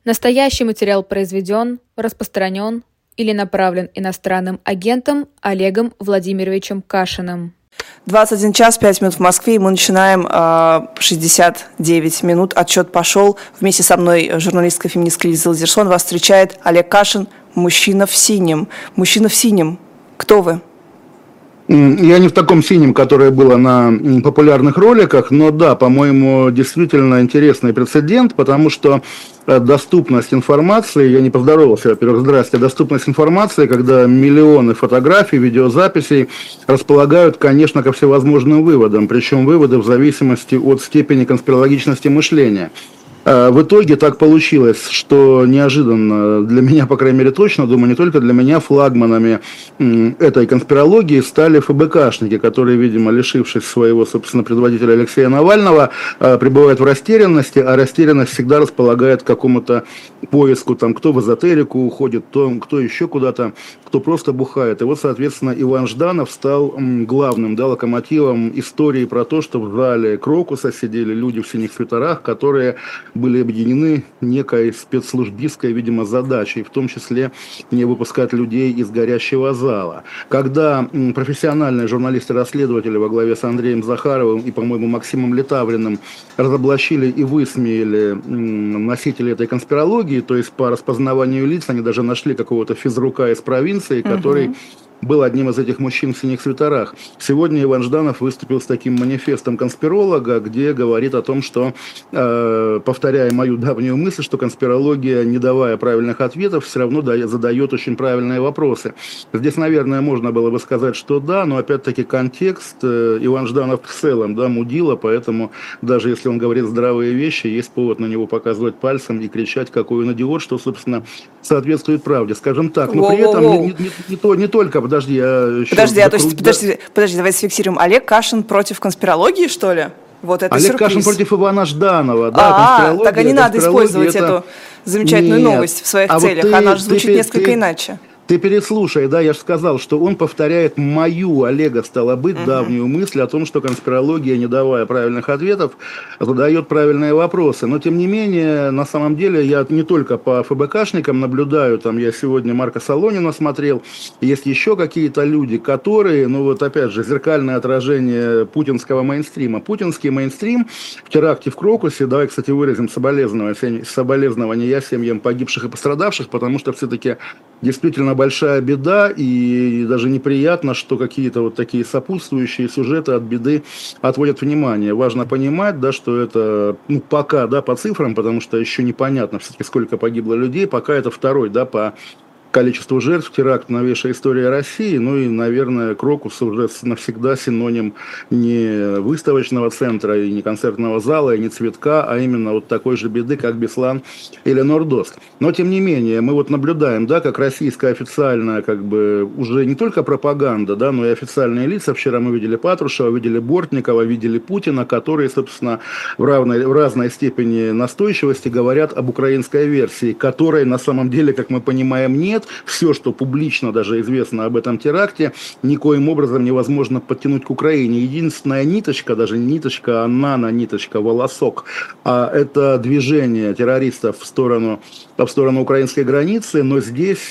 Настоящий материал произведен, распространен или направлен иностранным агентом Олегом Владимировичем Кашиным. 21 час 5 минут в Москве, и мы начинаем 69 минут. Отчет пошел. Вместе со мной журналистка феминистка Лиза Лазерсон. Вас встречает Олег Кашин, мужчина в синем. Мужчина в синем. Кто вы? Я не в таком синем, которое было на популярных роликах, но да, по-моему, действительно интересный прецедент, потому что доступность информации, я не поздоровался, во-первых, здрасте, доступность информации, когда миллионы фотографий, видеозаписей располагают, конечно, ко всевозможным выводам, причем выводы в зависимости от степени конспирологичности мышления. В итоге так получилось, что неожиданно, для меня, по крайней мере, точно, думаю, не только для меня, флагманами этой конспирологии стали ФБКшники, которые, видимо, лишившись своего, собственно, предводителя Алексея Навального, пребывают в растерянности, а растерянность всегда располагает к какому-то поиску, там, кто в эзотерику уходит, кто еще куда-то, кто просто бухает. И вот, соответственно, Иван Жданов стал главным, да, локомотивом истории про то, что в зале Крокуса сидели люди в синих свитерах, которые были объединены некой спецслужбистской, видимо, задачей, в том числе не выпускать людей из горящего зала. Когда профессиональные журналисты-расследователи во главе с Андреем Захаровым и, по-моему, Максимом Летавриным разоблачили и высмеяли носителей этой конспирологии, то есть по распознаванию лиц, они даже нашли какого-то физрука из провинции, который был одним из этих мужчин в синих свитерах. Сегодня Иван Жданов выступил с таким манифестом конспиролога, где говорит о том, что, повторяя мою давнюю мысль, что конспирология, не давая правильных ответов, все равно задает очень правильные вопросы. Здесь, наверное, можно было бы сказать, что да, но опять-таки контекст, Иван Жданов в целом, да, мудила, поэтому даже если он говорит здравые вещи, есть повод на него показывать пальцем и кричать, какой он идиот, что, собственно, соответствует правде. Скажем так, но при этом не только... Подожди, давай сфиксируем. Олег Кашин против конспирологии, что ли? Вот это Олег сюрприз. Кашин против Ивана Жданова. Да, так и не надо использовать эту замечательную новость в своих целях. Она же звучит несколько иначе. Ты переслушай, да, я же сказал, что он повторяет мою, Олега, стало быть, давнюю мысль о том, что конспирология, не давая правильных ответов, задает правильные вопросы. Но, тем не менее, на самом деле, я не только по ФБКшникам наблюдаю, там я сегодня Марка Солонина смотрел, есть еще какие-то люди, которые, ну вот опять же, зеркальное отражение путинского мейнстрима. Путинский мейнстрим в теракте в Крокусе, давай, кстати, выразим соболезнования семьям погибших и пострадавших, потому что все-таки действительно большая беда, и даже неприятно, что какие-то вот такие сопутствующие сюжеты от беды отводят внимание. Важно понимать, да, что это, ну, пока, да, по цифрам, потому что еще непонятно все-таки, сколько погибло людей, пока это второй, да, по количеству жертв теракт новейшая история России, ну и, наверное, Крокус уже навсегда синоним не выставочного центра, и не концертного зала, и не цветка, а именно вот такой же беды, как Беслан или Нордост. Но, тем не менее, мы вот наблюдаем, да, как российская официальная, как бы, уже не только пропаганда, да, но и официальные лица. Вчера мы видели Патрушева, видели Бортникова, видели Путина, которые, собственно, в разной степени настойчивости говорят об украинской версии, которой на самом деле, как мы понимаем, нет. Все, что публично даже известно об этом теракте, никоим образом невозможно подтянуть к Украине. Единственная ниточка, даже не ниточка, а нано-ниточка, волосок, а это движение террористов в сторону украинской границы, но здесь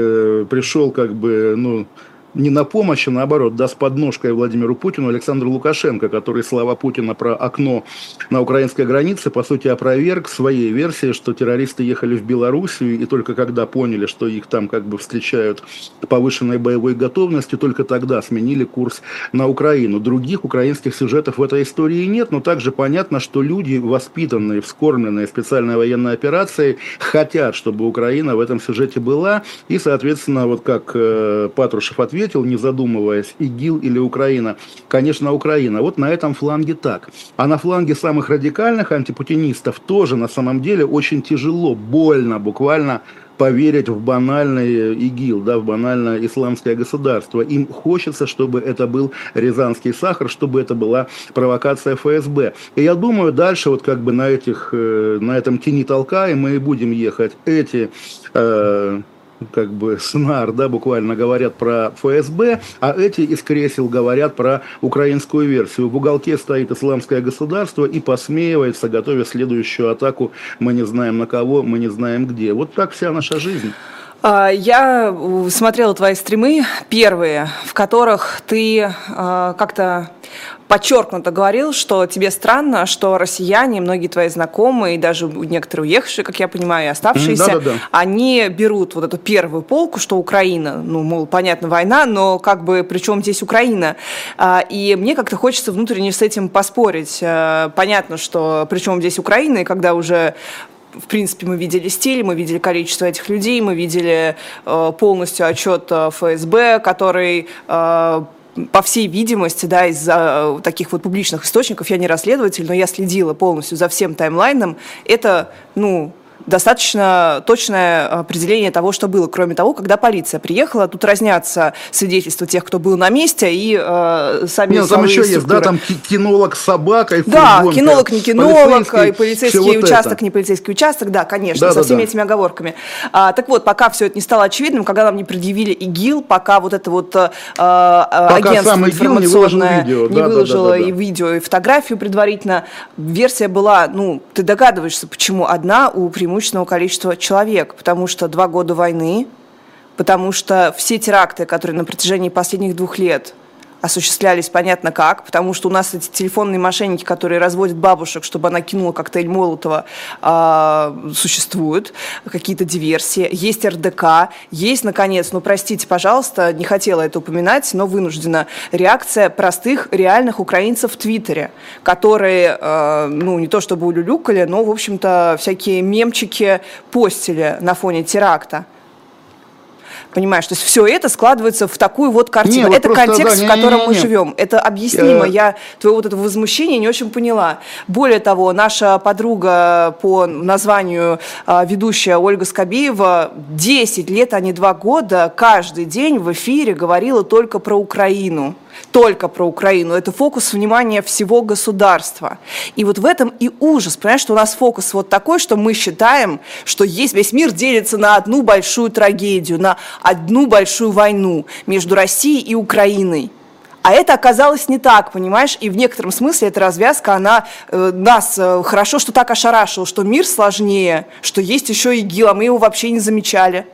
пришел как бы, ну, не на помощь, а наоборот, даст подножкой Владимиру Путину Александру Лукашенко, который слова Путина про окно на украинской границе, по сути, опроверг своей версии, что террористы ехали в Белоруссию, и только когда поняли, что их там как бы встречают повышенной боевой готовностью, только тогда сменили курс на Украину. Других украинских сюжетов в этой истории нет, но также понятно, что люди, воспитанные, вскормленные специальной военной операцией, хотят, чтобы Украина в этом сюжете была, и, соответственно, вот как Патрушев ответил, не задумываясь, ИГИЛ или Украина? Конечно, Украина. Вот на этом фланге так. А на фланге самых радикальных антипутинистов тоже на самом деле очень тяжело, больно буквально поверить в банальный ИГИЛ, да, в банальное исламское государство. Им хочется, чтобы это был рязанский сахар, чтобы это была провокация ФСБ. И я думаю, дальше вот как бы на этом тени толкаем мы и будем ехать. Эти как бы снар, да, буквально говорят про ФСБ, а эти из кресел говорят про украинскую версию. В уголке стоит исламское государство и посмеивается, готовя следующую атаку. Мы не знаем на кого, мы не знаем где. Вот так вся наша жизнь. Я смотрела твои стримы первые, в которых ты как-то подчеркнуто говорил, что тебе странно, что россияне, многие твои знакомые, и даже некоторые уехавшие, как я понимаю, и оставшиеся, они берут вот эту первую полку, что Украина, ну, мол, понятно, война, но как бы при чем здесь Украина? И мне как-то хочется внутренне с этим поспорить. Понятно, что при чем здесь Украина, и когда уже... В принципе, мы видели стиль, мы видели количество этих людей, мы видели полностью отчет ФСБ, который, по всей видимости, да, из-за таких вот публичных источников, я не расследователь, но я следила полностью за всем таймлайном, это, ну... достаточно точное определение того, что было. Кроме того, когда полиция приехала, тут разнятся свидетельства тех, кто был на месте, и сами... Нет, там еще есть, да, там кинолог с собакой. Да, кинолог, не кинолог, и полицейский участок, не полицейский участок, да, конечно, со всеми этими оговорками. Так вот, пока все это не стало очевидным, когда нам не предъявили ИГИЛ, пока вот это вот агентство информационное не выложило и видео, и фотографию предварительно, версия была, ну, ты догадываешься, почему одна у преимущественного количества человек, потому что 2 года войны, потому что все теракты, которые на протяжении последних 2 лет осуществлялись понятно как, потому что у нас эти телефонные мошенники, которые разводят бабушек, чтобы она кинула коктейль Молотова, существуют, какие-то диверсии, есть РДК, есть, наконец, ну, простите, пожалуйста, не хотела это упоминать, но вынуждена, реакция простых, реальных украинцев в Твиттере, которые, ну, не то чтобы улюлюкали, но, в общем-то, всякие мемчики постили на фоне теракта. Понимаешь, то есть все это складывается в такую вот картину. Это просто, контекст, да, в котором мы живем. Это объяснимо. Я твоего вот этого возмущения не очень поняла. Более того, наша подруга по названию ведущая Ольга Скобеева 10 лет, а не 2 года, каждый день в эфире говорила только про Украину. Только про Украину. Это фокус внимания всего государства. И вот в этом и ужас. Понимаешь, что у нас фокус вот такой, что мы считаем, что есть, весь мир делится на одну большую трагедию, на одну большую войну между Россией и Украиной. А это оказалось не так, понимаешь? И в некотором смысле эта развязка, она нас хорошо, что так ошарашила, что мир сложнее, что есть еще ИГИЛ, а мы его вообще не замечали.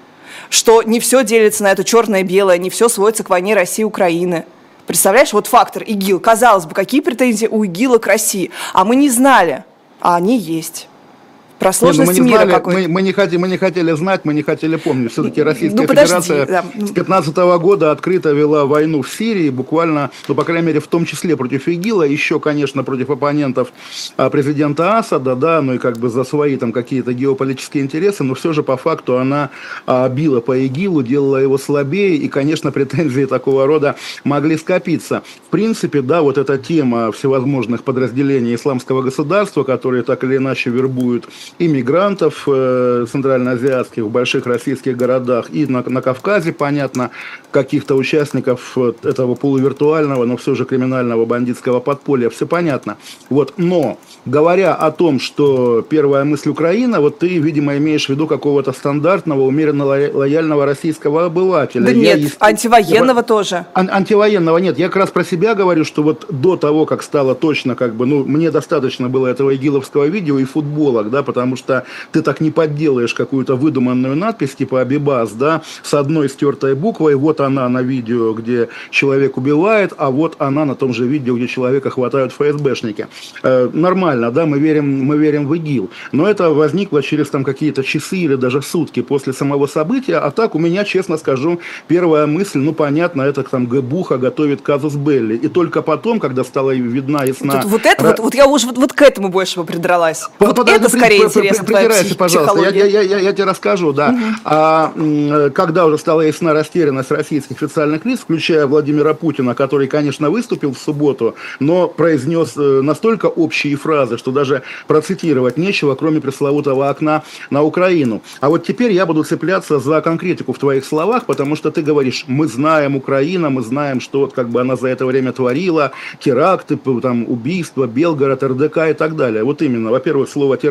Что не все делится на это черное-белое, не все сводится к войне России и Украины. Представляешь, вот фактор ИГИЛ. Казалось бы, какие претензии у ИГИЛа к России? А мы не знали, а они есть. Про сложность мира какой-то. Мы не хотели знать, мы не хотели помнить. Все-таки Российская Федерация с 2015 года открыто вела войну в Сирии, буквально, ну, по крайней мере, в том числе против ИГИЛа, еще, конечно, против оппонентов президента Асада, да, ну и как бы за свои там какие-то геополитические интересы, но все же по факту она била по ИГИЛу, делала его слабее, и, конечно, претензии такого рода могли скопиться. В принципе, да, вот эта тема всевозможных подразделений исламского государства, которые так или иначе вербуют иммигрантов центральноазиатских в больших российских городах и на Кавказе, понятно, каких-то участников этого полувиртуального, но все же криминального бандитского подполья, все понятно. Вот, но говоря о том, что первая мысль Украина, вот ты, видимо, имеешь в виду какого-то стандартного, умеренно лояльного российского обывателя. Да нет, антивоенного тоже. Антивоенного нет. Я как раз про себя говорю, что вот до того, как стало точно, как бы, ну, мне достаточно было этого игиловского видео и футболок, да, потому что ты так не подделаешь какую-то выдуманную надпись типа «Абибас», да, с одной стертой буквой, вот она на видео, где человек убивает, а вот она на том же видео, где человека хватают ФСБшники. Нормально, да, мы верим в ИГИЛ. Но это возникло через там какие-то часы или даже сутки после самого события, а так у меня, честно скажу, первая мысль, ну, понятно, это там Гэбуха готовит казус белли. И только потом, когда стала видна ясна... Вот я уже вот к этому больше бы придралась. Вот это скорее интересно. Придирайся, пожалуйста, я тебе расскажу, да. Когда уже стала ясна растерянность российских официальных лиц, включая Владимира Путина, который, конечно, выступил в субботу, но произнес настолько общие фразы, что даже процитировать нечего, кроме пресловутого окна на Украину. А вот теперь я буду цепляться за конкретику в твоих словах, потому что ты говоришь, мы знаем Украину, мы знаем, что как бы она за это время творила, теракты, там, убийства, Белгород, РДК и так далее. Вот именно, во-первых, слово теракты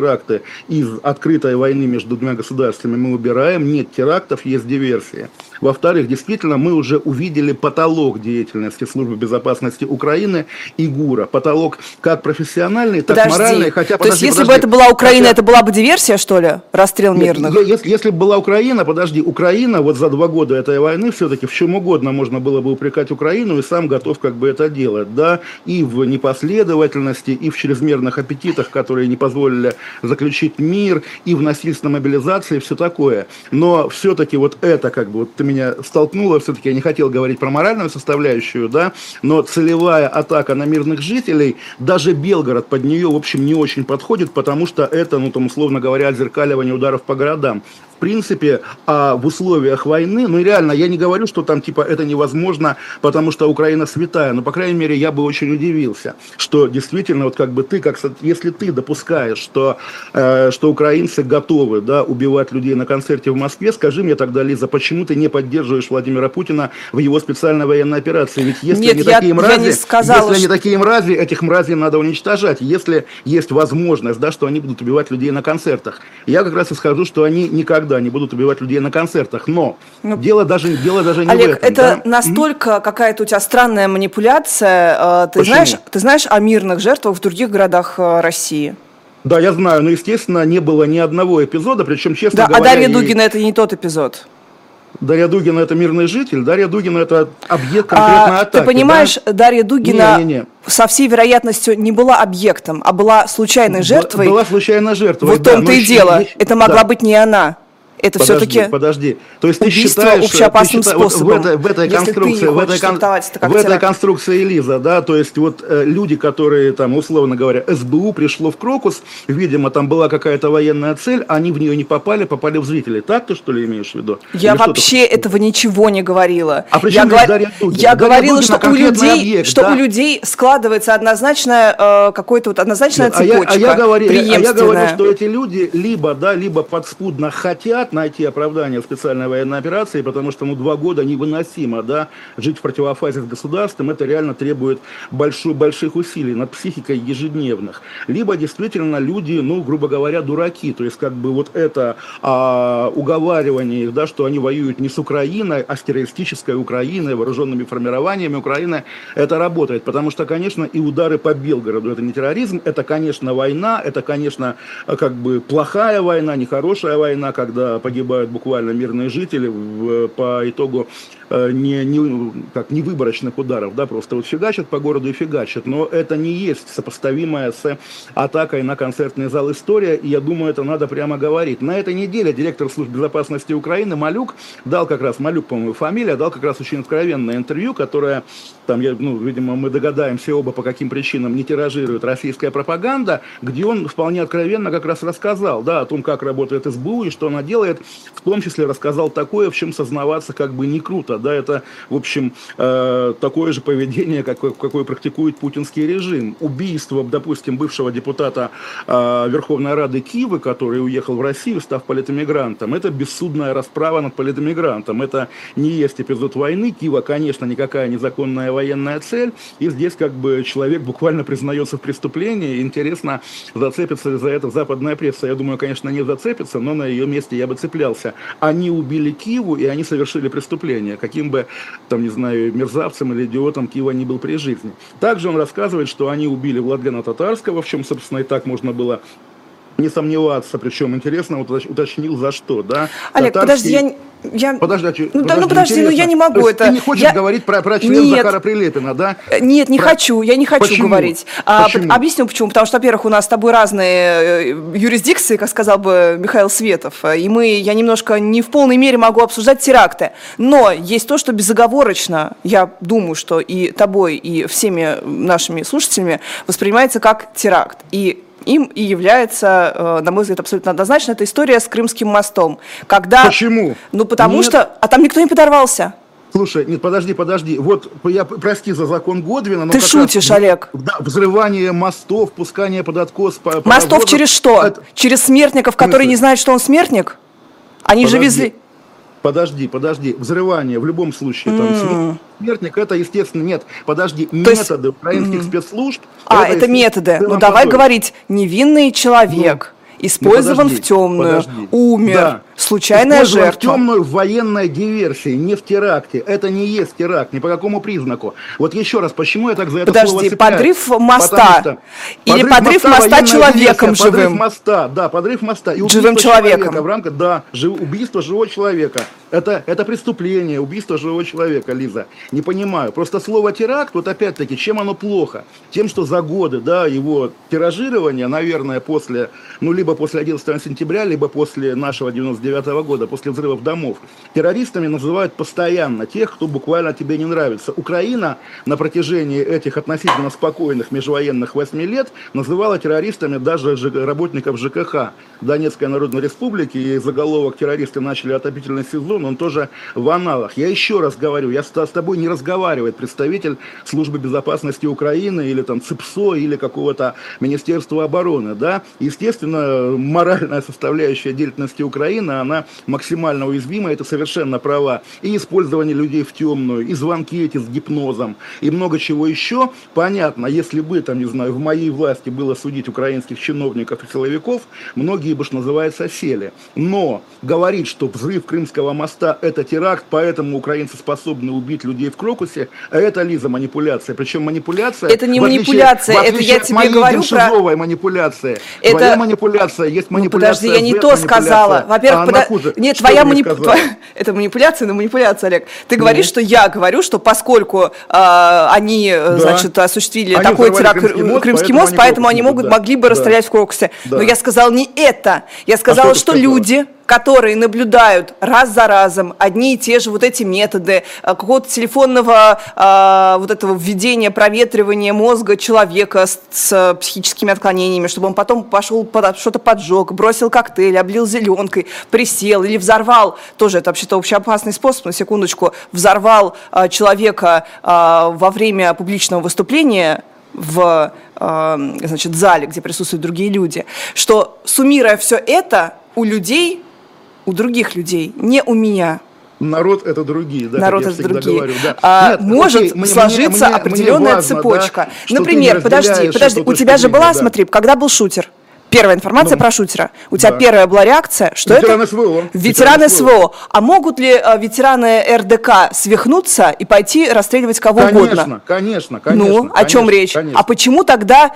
из открытой войны между двумя государствами мы убираем, нет терактов, есть диверсия. Во-вторых, действительно, мы уже увидели потолок деятельности Службы безопасности Украины и ГУРа. Потолок как профессиональный, так моральный. Хотя, то есть, если бы это была Украина, это была бы диверсия, что ли? Расстрел мирных? Если бы была Украина, Украина вот за 2 года этой войны все-таки в чем угодно можно было бы упрекать Украину, и сам готов как бы это делать, да, и в непоследовательности, и в чрезмерных аппетитах, которые не позволили заключить мир, и в насильственной мобилизации, все такое. Но все-таки вот это как бы, вот ты меня столкнула, все-таки я не хотел говорить про моральную составляющую, да, но целевая атака на мирных жителей, даже Белгород под нее, в общем, не очень подходит, потому что это, ну, там, условно говоря, отзеркаливание ударов по городам. В принципе, в условиях войны, ну и реально, я не говорю, что там типа это невозможно, потому что Украина святая, но, по крайней мере, я бы очень удивился, что действительно, вот как бы ты, если ты допускаешь, что украинцы готовы, да, убивать людей на концерте в Москве, скажи мне тогда, Лиза, почему ты не поддерживаешь Владимира Путина в его специальной военной операции? Ведь если они такие мрази, этих мразей надо уничтожать, если есть возможность, да, что они будут убивать людей на концертах. Я как раз исхожу, что они никогда не будут убивать людей на концертах, но дело даже не Олег, в этом. Это настолько какая-то у тебя странная манипуляция. Ты знаешь о мирных жертвах в других городах России? Да, я знаю, но, естественно, не было ни одного эпизода, причем, честно говоря... А Дарья Дугина это не тот эпизод. Дарья Дугина это мирный житель, Дарья Дугина это объект конкретной атаки. Ты понимаешь, да? Дарья Дугина со всей вероятностью не была объектом, а была случайной жертвой. Была случайной жертвой. Вот в том-то и дело. Это могла быть не она. Это все-таки подожди. То есть убийство ты считаешь, общеопасным способом. В этой конструкции, Лиза, да, то есть вот люди, которые там, условно говоря, СБУ пришло в Крокус, видимо, там была какая-то военная цель, они в нее не попали в зрителей. Так ты что ли имеешь в виду? Я вообще этого ничего не говорила. А я говорила, что у людей складывается однозначная какой-то вот однозначная цепочка. Я говорю, что эти люди либо подспудно хотят найти оправдание в специальной военной операции, потому что 2 года невыносимо, да, жить в противофазе с государством, это реально требует больших усилий над психикой ежедневных. Либо действительно люди, ну, грубо говоря, дураки, то есть как бы вот это уговаривание их, да, что они воюют не с Украиной, а с террористической Украиной, вооруженными формированиями Украины, это работает, потому что, конечно, и удары по Белгороду, это не терроризм, это, конечно, война, это, конечно, как бы плохая война, нехорошая война, когда погибают буквально мирные жители по итогу невыборочных ударов, да, просто вот фигачат по городу и фигачат, но это не есть сопоставимая с атакой на концертный зал история, и я думаю, это надо прямо говорить. На этой неделе директор службы безопасности Украины Малюк дал как раз, Малюк, по-моему, фамилия, дал как раз очень откровенное интервью, которое, там, видимо, мы догадаемся оба, по каким причинам не тиражирует российская пропаганда, где он вполне откровенно как раз рассказал, да, о том, как работает СБУ и что она делает, в том числе рассказал такое, в чем сознаваться как бы не круто, да, это, в общем, такое же поведение, какое практикует путинский режим. Убийство, допустим, бывшего депутата Верховной Рады Кивы, который уехал в Россию, став политэмигрантом, это бессудная расправа над политэмигрантом, это не есть эпизод войны, Кива, конечно, никакая незаконная военная цель, и здесь как бы человек буквально признается в преступлении, интересно, зацепится ли за это западная пресса, я думаю, конечно, не зацепится, но на ее месте я бы цеплялся. Они убили Киву, и они совершили преступление, каким бы, там, не знаю, мерзавцем или идиотом Кива не был при жизни. Также он рассказывает, что они убили Владлена Татарского, в чем, собственно, и так можно было не сомневаться, причем интересно, уточнил за что, да? Олег, Татарский... подожди, я не могу это. Ты не хочешь говорить про член Захара Прилепина, да? Нет, я не хочу Почему? Говорить. Объясню почему. Потому что, во-первых, у нас с тобой разные юрисдикции, как сказал бы Михаил Светов, и я немножко не в полной мере могу обсуждать теракты. Но есть то, что безоговорочно, я думаю, что и тобой, и всеми нашими слушателями воспринимается как теракт. Им и является, на мой взгляд, абсолютно однозначно, это история с Крымским мостом. Почему? Потому что... А там никто не подорвался. Слушай, нет, подожди. Вот, прости за закон Годвина, но... Ты шутишь, Олег. Да, взрывание мостов, пускание под откос... Мостов через что? Через смертников, которые не знают, что он смертник? Они же везли... Подожди. Взрывание в любом случае, там, смертник, это, естественно, методы украинских спецслужб. Это методы. Ну, давай говорить, невинный человек использован в темную, умер, да. случайная Использован жертва. в темную в военной диверсии, не в теракте. Это не есть теракт, ни по какому признаку. Вот еще раз, почему я так за это слово цепляюсь? Подрыв моста. Или подрыв моста человеком живым. Подрыв моста, да, подрыв моста. И живым человеком. В рамках, да, убийство живого человека. Это преступление, убийство живого человека, Лиза. Не понимаю. Просто слово теракт, вот опять-таки, чем оно плохо? Тем, что за годы, да, его тиражирования, наверное, после, либо после 11 сентября, либо после нашего 99-го года, после взрывов домов, террористами называют постоянно тех, кто буквально тебе не нравится. Украина на протяжении этих относительно спокойных межвоенных 8 лет называла террористами даже работников ЖКХ Донецкой Народной Республики, и заголовок «Террористы начали отопительный сезон», он тоже в аналах. Я еще раз говорю, я с тобой не разговаривает представитель Службы безопасности Украины или там ЦИПСО или какого-то Министерства обороны, да. Естественно, моральная составляющая деятельности Украины, она максимально уязвима, это совершенно права. И использование людей в темную, и звонки эти с гипнозом, и много чего еще. Понятно, если бы, там, не знаю, в моей власти было судить украинских чиновников и силовиков, многие бы, что называется, сели. Но говорить, что взрыв Крымского моста это теракт, поэтому украинцы способны убить людей в Крокусе, а это, Лиза, манипуляция. Причем манипуляция... Это не манипуляция, это я тебе говорю про... манипуляция. Это... Твоя манипуляция, есть манипуляция. Подожди, я не то сказала. Во-первых, нет, твоя манипуляция. Это манипуляция, но манипуляция, Олег. Ты говоришь, что я говорю, что поскольку они, значит, осуществили такой теракт Крымский мост, поэтому они могли бы расстрелять в Крокусе. Но я сказала не это. Я сказала, что люди, которые наблюдают раз за разом одни и те же вот эти методы какого-то телефонного вот этого введения, проветривания мозга человека с психическими отклонениями, чтобы он потом пошел что-то поджег, бросил коктейль, облил зеленкой, присел или взорвал, тоже это вообще-то общеопасный способ, на секундочку, взорвал человека во время публичного выступления в, значит, зале, где присутствуют другие люди, что, суммируя все это, у людей, у других людей, не у меня. Народ это другие, да. Народ это другие. Говорю, да. Нет, может сложиться определенная цепочка. Да, например, подожди, у тебя же была, смотри, когда был шутер. Первая информация про шутера. У тебя первая была реакция, что ветераны это СВО. Ветераны СВО. А могут ли ветераны РДК свихнуться и пойти расстреливать кого угодно? Конечно. Ну, о чем речь? Конечно. А почему тогда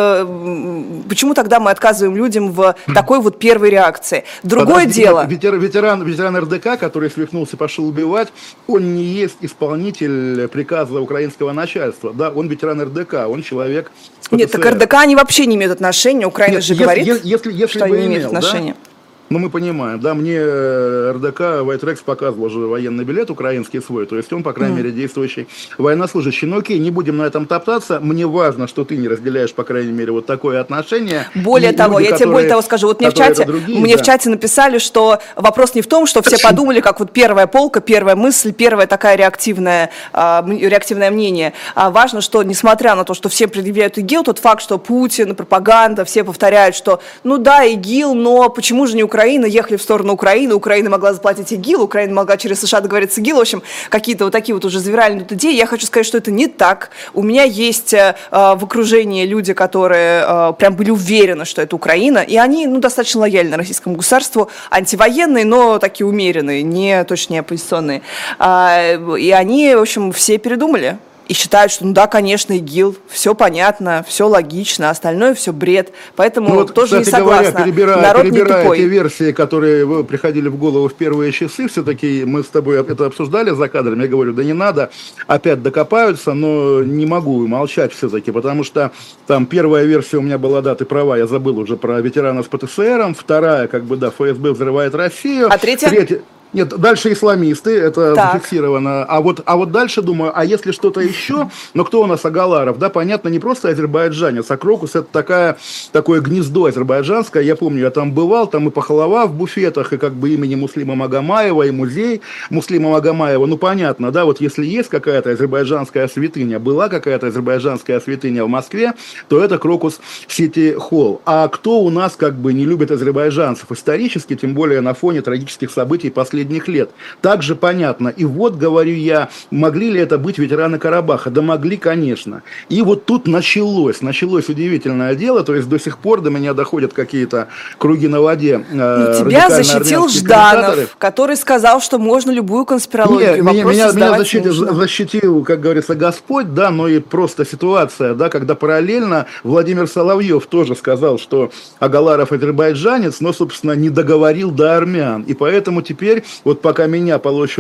мы отказываем людям в такой вот первой реакции? Другое дело. Ветеран РДК, который свихнулся и пошел убивать, он не есть исполнитель приказа украинского начальства. Да, он ветеран РДК, он человек. Нет, так РДК они вообще не имеют отношения. Украина же говорит, если что они не имеют отношения. Да? Ну, мы понимаем, да, мне РДК White показывал же военный билет украинский свой, то есть он, по крайней мере, действующий военнослужащий. Но окей, не будем на этом топтаться, мне важно, что ты не разделяешь, по крайней мере, вот такое отношение. Более того, я тебе более того скажу, вот мне в чате написали, что вопрос не в том, что все подумали, как вот первая полка, первая мысль, первое такая реактивное мнение, а важно, что, несмотря на то, что все предъявляют ИГИЛ, тот факт, что Путин, пропаганда, все повторяют, что, ну да, ИГИЛ, но почему же не Украина, ехали в сторону Украины, Украина могла заплатить ИГИЛ, Украина могла через США договориться с ИГИЛ, в общем, какие-то вот такие вот уже завиральные идеи. Я хочу сказать, что это не так. У меня есть в окружении люди, которые прям были уверены, что это Украина, и они, достаточно лояльны российскому государству, антивоенные, но такие умеренные, точно не оппозиционные. И они, в общем, все передумали. И считают, что, да, конечно, ИГИЛ, все понятно, все логично, остальное все бред. Поэтому тоже, кстати, не согласна. Народ не тупой. Те версии, которые приходили в голову в первые часы, все-таки мы с тобой это обсуждали за кадром, я говорю, да не надо, опять докопаются, но не могу молчать все-таки, потому что там первая версия у меня была, да, ты права, я забыл уже про ветеранов с ПТСРом, вторая, ФСБ взрывает Россию. А третья? Нет, дальше исламисты, это зафиксировано. А вот дальше думаю, а если что-то еще, но кто у нас Агаларов, да, понятно, не просто азербайджанец, а Крокус это такое гнездо азербайджанское, я помню, я там бывал, там и пахлава в буфетах, и имени Муслима Магомаева, и музей Муслима Магомаева, понятно, да, вот если есть какая-то азербайджанская святыня, была какая-то азербайджанская святыня в Москве, то это Крокус Сити Холл. А кто у нас не любит азербайджанцев исторически, тем более на фоне трагических событий последних последних лет. Также понятно. И вот, говорю я, могли ли это быть ветераны Карабаха? Да могли, конечно. И вот тут началось удивительное дело, то есть до сих пор до меня доходят какие-то круги на воде. Тебя защитил Жданов, который сказал, что можно любую конспирологию. Меня защитил, как говорится, Господь, да, но и просто ситуация, да, когда параллельно Владимир Соловьев тоже сказал, что Агаларов азербайджанец, но, собственно, не договорил до армян. И поэтому теперь, вот пока меня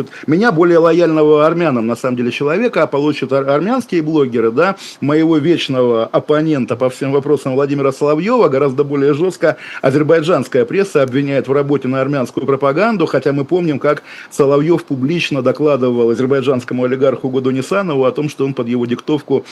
более лояльного армянам, на самом деле, человека, получат армянские блогеры, да, моего вечного оппонента по всем вопросам Владимира Соловьева, гораздо более жестко азербайджанская пресса обвиняет в работе на армянскую пропаганду, хотя мы помним, как Соловьев публично докладывал азербайджанскому олигарху Гудони Санову о том, что он под его диктовку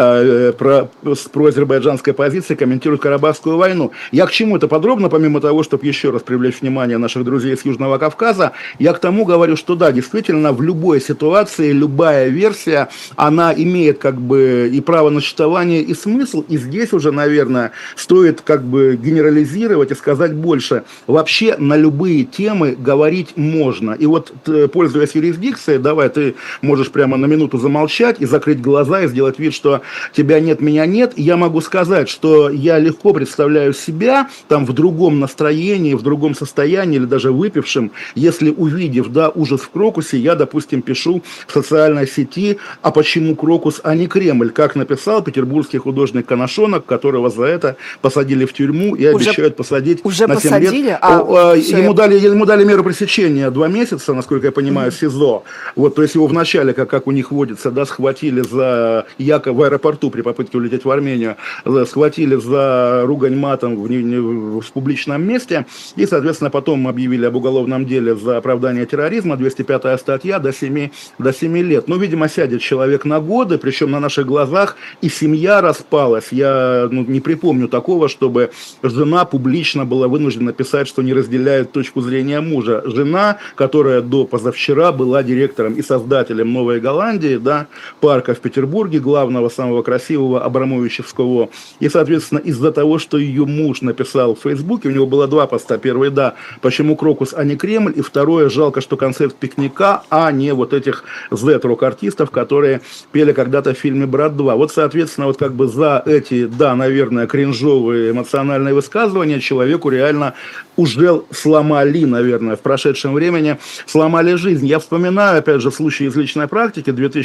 с проазербайджанской позиции комментирует Карабахскую войну. Я к чему это подробно, помимо того, чтобы еще раз привлечь внимание наших друзей из Южного Кавказа, я к тому говорю, что да, действительно, в любой ситуации, любая версия, она имеет как бы и право на существование, и смысл, и здесь уже, наверное, стоит как бы генерализировать и сказать больше. Вообще на любые темы говорить можно. И вот, пользуясь юрисдикцией, давай, ты можешь прямо на минуту замолчать и закрыть глаза и сделать вид, что тебя нет, меня нет, я могу сказать, что я легко представляю себя там в другом настроении, в другом состоянии или даже выпившим, если, увидев, да, ужас в Крокусе, я, допустим, пишу в социальной сети, а почему Крокус, а не Кремль, как написал петербургский художник Коношонок, которого за это посадили в тюрьму и обещают посадить уже на 7 посадили? лет. Ему дали меру пресечения 2 месяца, насколько я понимаю, СИЗО. Вот, то есть его вначале, как у них водится, да, схватили за якобы в аэропорту при попытке улететь в Армению, схватили за ругань матом в публичном месте, и, соответственно, потом объявили об уголовном деле за оправдание терроризма, 205-я статья, до 7 лет. Ну, видимо, сядет человек на годы, причем на наших глазах, и семья распалась. Я не припомню такого, чтобы жена публично была вынуждена писать, что не разделяет точку зрения мужа. Жена, которая до позавчера была директором и создателем Новой Голландии, да, парка в Петербурге, главного, самого красивого Абрамовичевского. И, соответственно, из-за того, что ее муж написал в Фейсбуке, у него было 2 поста. Первый, да, почему Крокус, а не Кремль. И второе, жалко, что концерт пикника, а не вот этих Z-рок-артистов, которые пели когда-то в фильме «Брат 2». Вот, соответственно, вот как бы за эти, да, наверное, кринжовые эмоциональные высказывания человеку реально уже сломали, наверное, в прошедшем времени, сломали жизнь. Я вспоминаю, опять же, случай из личной практики,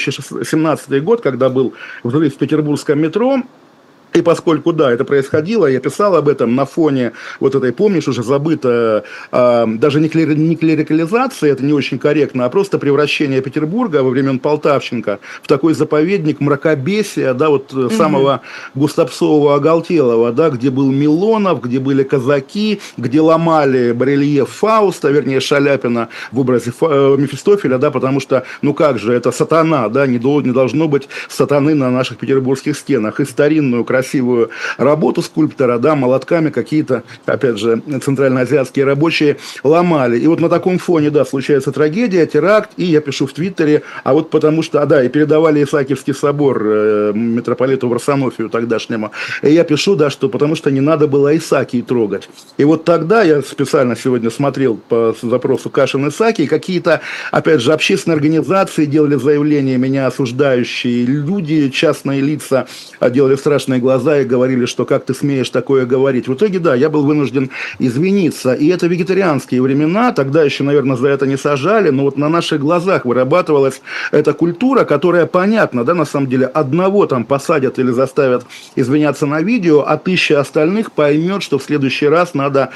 2017 год, когда был взрыв в петербургском метро. И поскольку, да, это происходило, я писал об этом на фоне вот этой, помнишь, уже забыто, даже не клерикализации, это не очень корректно, а просто превращение Петербурга во времен Полтавченко в такой заповедник мракобесия, да, вот самого густопсового, оголтелого, да, где был Милонов, где были казаки, где ломали барельеф Фауста, вернее, Шаляпина в образе Мефистофеля, да, потому что, ну как же, это сатана, да, не должно быть сатаны на наших петербургских стенах. И старинную красивую работу скульптора, да, молотками какие-то, опять же, центральноазиатские рабочие ломали. И вот на таком фоне, да, случается трагедия, теракт, и я пишу в Твиттере, а вот потому что, да, и передавали Исаакиевский собор митрополиту Варсонофию тогдашнему, и я пишу, да, что потому что не надо было Исаакий трогать. И вот тогда я специально сегодня смотрел по запросу Кашин Исаакий, какие-то, опять же, общественные организации делали заявления, меня осуждающие люди, частные лица делали страшные глаза и говорили, что как ты смеешь такое говорить. В итоге, да, я был вынужден извиниться. И это вегетарианские времена, тогда еще, наверное, за это не сажали, но вот на наших глазах вырабатывалась эта культура, которая, понятно, да, на самом деле, одного там посадят или заставят извиняться на видео, а 1000 остальных поймет, что в следующий раз надо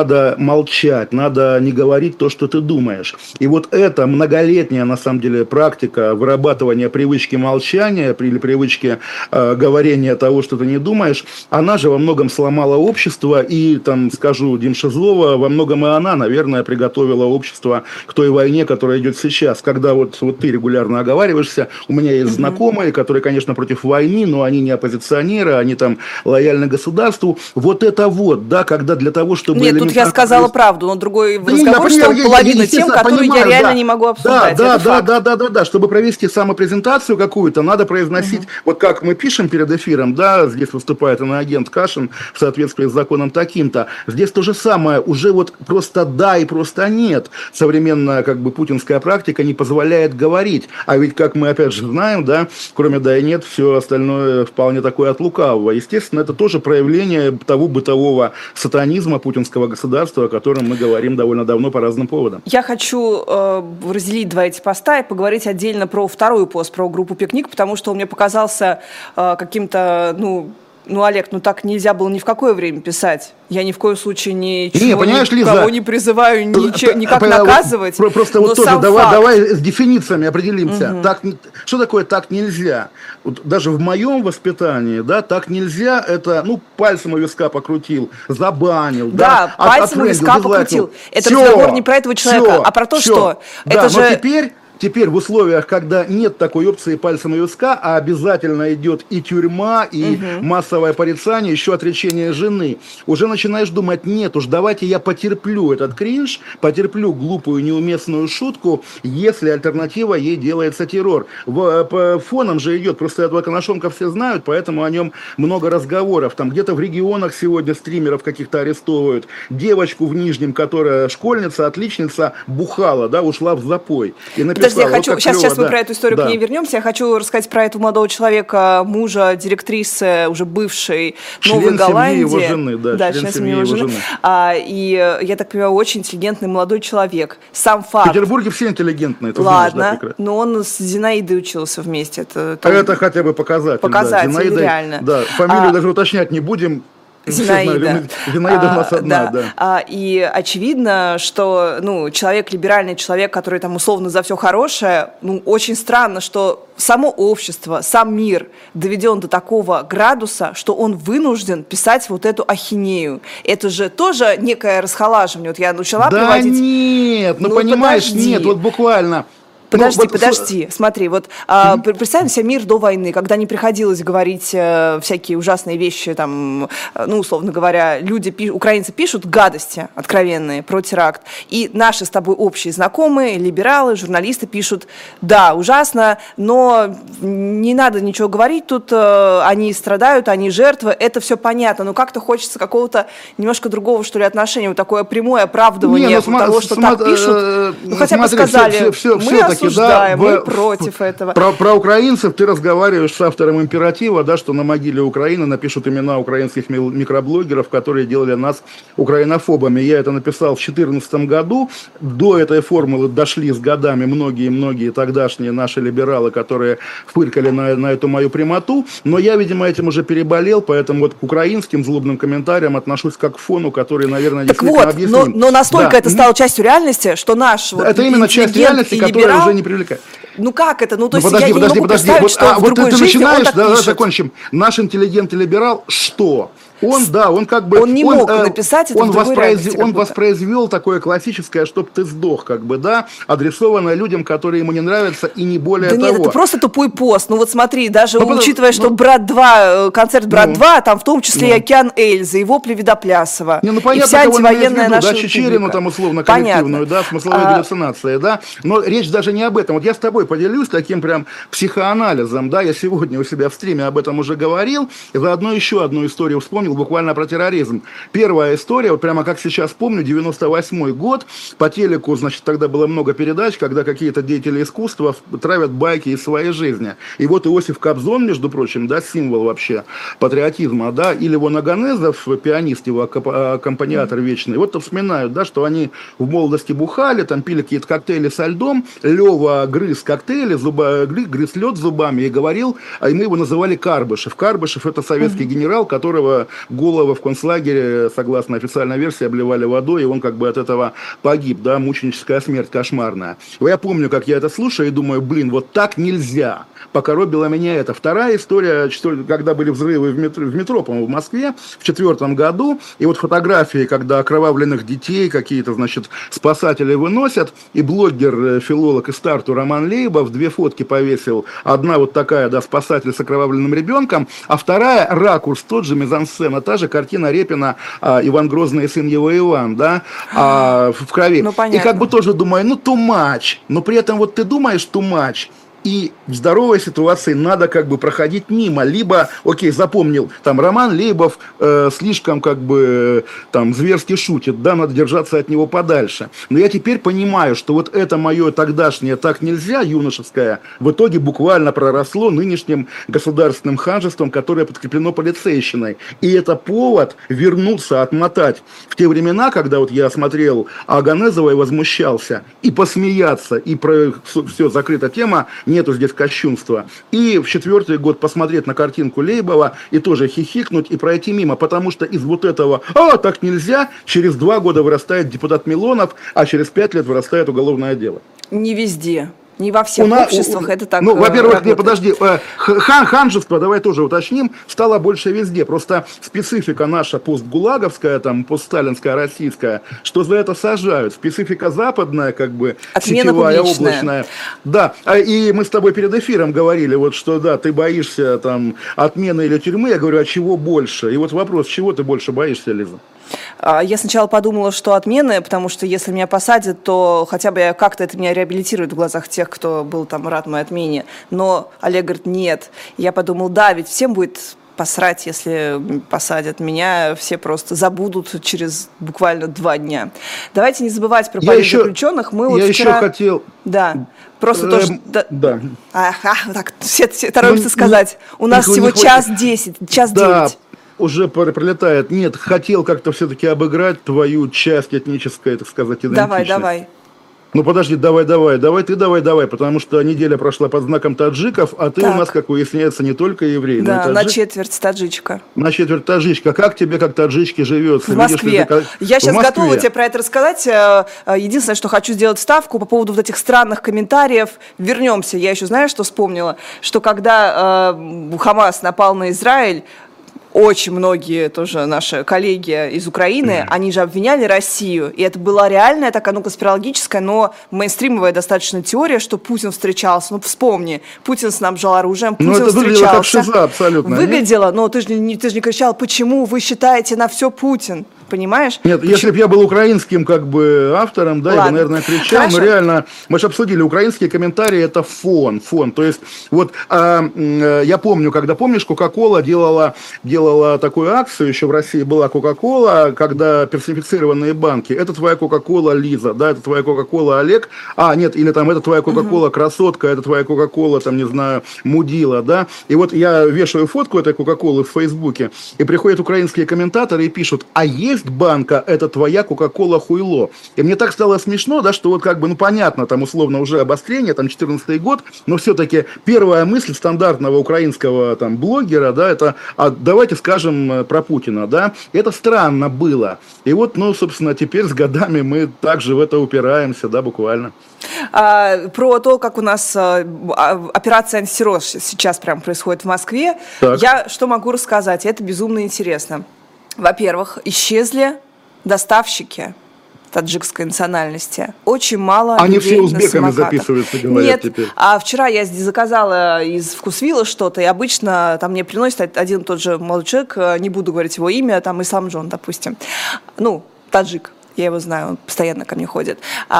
молчать, надо не говорить то, что ты думаешь. И вот эта многолетняя, на самом деле, практика вырабатывания привычки молчания или привычки говорения того, что ты не думаешь, она же во многом сломала общество, и, там, скажу Дим Шизлова, во многом и она, наверное, приготовила общество к той войне, которая идет сейчас, когда вот ты регулярно оговариваешься, у меня есть знакомые, которые, конечно, против войны, но они не оппозиционеры, они там лояльны государству, вот это вот, да, когда для того, чтобы... Нет, тут я сказала правду, но другой разговор, что половина тем, которые я реально не могу обсуждать. Да, чтобы провести самопрезентацию какую-то, надо произносить, вот как мы пишем перед эфиром, да, здесь выступает иноагент Кашин в соответствии с законом таким-то. Здесь то же самое, уже вот просто да и просто нет. Современная как бы путинская практика не позволяет говорить. А ведь, как мы опять же знаем, да, кроме да и нет, все остальное вполне такое от лукавого. Естественно, это тоже проявление того бытового сатанизма путинского государства, о котором мы говорим довольно давно по разным поводам. Я хочу разделить два эти поста и поговорить отдельно про второй пост, про группу «Пикник», потому что он мне показался каким-то, Олег, так нельзя было ни в какое время писать. Я ни в коем случае никого не призываю никак наказывать. Просто вот тоже давай с дефинициями определимся. Угу. Что такое так нельзя? Вот даже в моем воспитании, да, так нельзя, это, пальцем у виска покрутил, забанил. Да, пальцем у виска покрутил. Это разговор не про этого человека, а про то, что... Да, но теперь в условиях, когда нет такой опции пальцем у виска, а обязательно идет и тюрьма, и массовое порицание, еще отречение жены, уже начинаешь думать, нет уж, давайте я потерплю этот кринж, потерплю глупую неуместную шутку, если альтернатива ей делается террор. Фоном же идет, просто этого Коношенко все знают, поэтому о нем много разговоров. Там где-то в регионах сегодня стримеров каких-то арестовывают. Девочку в Нижнем, которая школьница, отличница, бухала, да, ушла в запой. И написала, подожди, я хочу, сейчас мы про эту историю к ней вернемся. Я хочу рассказать про этого молодого человека, мужа директрисы, уже бывшей Новой Голландии. Член семьи его жены, да. Член семьи его жены. И, я так понимаю, очень интеллигентный молодой человек. Сам факт. В Петербурге все интеллигентные. Ладно, знаешь, но он с Зинаидой учился вместе. Это хотя бы показатель. Показатель, да. Зинаида, реально. Да, фамилию даже уточнять не будем. Зинаида. Зинаида у нас одна, да. И очевидно, что человек, либеральный человек, который там условно за все хорошее, очень странно, что само общество, сам мир доведен до такого градуса, что он вынужден писать вот эту ахинею. Это же тоже некое расхолаживание. Вот я начала приводить... Да нет, понимаешь, нет, вот буквально... Подожди, смотри, представим себе мир до войны, когда не приходилось говорить всякие ужасные вещи, там, условно говоря, украинцы пишут гадости откровенные про теракт, и наши с тобой общие знакомые, либералы, журналисты пишут, да, ужасно, но не надо ничего говорить, тут они страдают, они жертвы, это все понятно, но как-то хочется какого-то немножко другого, что ли, отношения, вот такое прямое оправдывание того, что так пишут, хотя бы сказали, мы осуждаем, мы против этого. Про украинцев ты разговариваешь с автором императива, да, что на могиле Украины напишут имена украинских микроблогеров, которые делали нас украинофобами. Я это написал в 2014 году. До этой формулы дошли с годами многие тогдашние наши либералы, которые фыркали на эту мою прямоту. Но я, видимо, этим уже переболел, поэтому вот к украинским злобным комментариям отношусь как к фону, который, наверное, действительно объясним. Но настолько это стало частью реальности, что наш это именно часть реальности, которая уже не привлекает. Как это? То есть подожди, я не могу представить, что в другой жизни начинаешь, он так пишет. Закончим. Наш интеллигент и либерал, что? Он не мог написать это в другой реальности. Он воспроизвел такое классическое, чтоб ты сдох, адресованное людям, которые ему не нравятся, и не более того. Да нет, это просто тупой пост. Смотри, даже учитывая, что концерт «Брат 2», там в том числе и «Океан Эльзы», и вопли Видоплясова, и вся антивоенная наша Чечерину, там, условно, коллективную, смысловой галлюцинации, но речь даже не об этом. Вот я с тобой поделюсь таким прям психоанализом, я сегодня у себя в стриме об этом уже говорил, и заодно еще одну историю вспомнил, буквально про терроризм. Первая история, вот прямо как сейчас помню, 98-й год, по телеку, тогда было много передач, когда какие-то деятели искусства травят байки из своей жизни. И вот Иосиф Кобзон, между прочим, символ вообще патриотизма, и Левон Аганезов, пианист его, аккомпаниатор вечный, вот вспоминают, что они в молодости бухали, там пили какие-то коктейли со льдом, Лева грыз коктейли, грыз лед зубами и говорил, и мы его называли Карбышев. Карбышев — это советский генерал, которого голову в концлагере, согласно официальной версии, обливали водой, и он от этого погиб, мученическая смерть кошмарная. Я помню, как я это слушаю и думаю, вот так нельзя. Покоробило меня это. Вторая история, когда были взрывы в метро, по-моему, в Москве в 2004 году, и вот фотографии, когда окровавленных детей какие-то, спасатели выносят, и блогер, филолог из Тарту Роман Лейбов 2 фотки повесил. Одна вот такая, спасатель с окровавленным ребенком, а вторая ракурс, тот же мизансцена, та же картина Репина «Иван Грозный и сын его Иван», в крови. И тоже думаю, too much, но при этом ты думаешь too much, И в здоровой ситуации надо как бы проходить мимо. Либо, окей, запомнил, там Роман Лейбов слишком как бы там зверски шутит, да, надо держаться от него подальше. Но я теперь понимаю, что вот это мое тогдашнее «так нельзя» юношеское в итоге буквально проросло нынешним государственным ханжеством, которое подкреплено полицейщиной. И это повод вернуться, отмотать в те времена, когда вот я смотрел Аганезова и возмущался, и посмеяться, и про все, закрыта тема, нету здесь кощунства. И в 4-й год посмотреть на картинку Лейбова и тоже хихикнуть и пройти мимо, потому что из вот этого так нельзя» через 2 года вырастает депутат Милонов, а через 5 лет вырастает уголовное дело. Не везде. Не во всех обществах это так во-первых, работает. подожди, ханжество, давай тоже уточним, стало больше везде. Просто специфика наша постгулаговская, там, постсталинская, российская, что за это сажают. Специфика западная, как бы, отмена сетевая, публичная. облачная. Да, и мы с тобой перед эфиром говорили, вот что, да, ты боишься там отмены или тюрьмы, я говорю, а чего больше? И вот вопрос, чего ты больше боишься, Лиза? Я сначала подумала, что отмены, потому что если меня посадят, то хотя бы как-то это меня реабилитирует в глазах тех, кто был там рад моей отмене. Но Олег говорит, нет. Я подумала, да, ведь всем будет посрать, если посадят меня, все просто забудут через буквально 2 дня. Давайте не забывать про политзаключенных. Мы вот еще хотел... Да, просто тоже... Да. Так, все торопятся сказать. У нас всего час 10, час 9. Уже пролетает. Нет, хотел как-то все-таки обыграть твою часть этнической, так сказать, идентичность. Давай. Ну подожди, давай, потому что неделя прошла под знаком таджиков, а ты у нас, как выясняется, не только еврей, да, но и таджик. на четверть таджичка. На четверть таджичка. Как тебе, как таджичке, живется? В Москве. Я сейчас готова тебе про это рассказать. Единственное, что хочу сделать ставку по поводу вот этих странных комментариев. Вернемся. Я еще знаю, что вспомнила, что когда Хамас напал на Израиль, очень многие тоже наши коллеги из Украины, они же обвиняли Россию, и это была реальная такая, конспирологическая, но мейнстримовая достаточно теория, что Путин встречался. Ну, вспомни, Путин снабжал оружием, Путин встречался. Ну, это выглядело как шиза абсолютно. Выглядело, но ты же не кричал, почему вы считаете на все Путин? Понимаешь? Нет, почему? Если бы я был украинским как бы автором, да, я бы, наверное, кричал, но реально, мы же обсудили, украинские комментарии это фон, то есть, вот, я помню, когда, помнишь, Кока-Кола делала такую акцию, еще в России была Кока-Кола, когда персонифицированные банки, это твоя Кока-Кола Лиза, да, это твоя Кока-Кола Олег, нет, или там, это твоя Кока-Кола Красотка, это твоя Кока-Кола, там, не знаю, Мудила, да, и вот я вешаю фотку этой Кока-Колы в Фейсбуке, и приходят украинские комментаторы и пишут, а есть банка, это твоя Кока-Кола хуйло. И мне так стало смешно, да, что вот как бы, понятно, там условно уже обострение, там 14-й год, но все-таки первая мысль стандартного украинского там блогера, да, это, давайте скажем про Путина, да, это странно было. И вот, собственно, теперь с годами мы также в это упираемся, да, буквально. Про то, как у нас операция «Антисирос» сейчас прям происходит в Москве, я что могу рассказать, это безумно интересно. Во-первых, исчезли доставщики таджикской национальности. Очень мало людей. Они все на узбеками самокатах. записываются, говорят. Нет, теперь. А вчера я заказала из Вкусвилла что-то, и обычно там мне приносит один тот же молодой человек, не буду говорить его имя, там Исламджон, допустим. Таджик. Я его знаю, он постоянно ко мне ходит.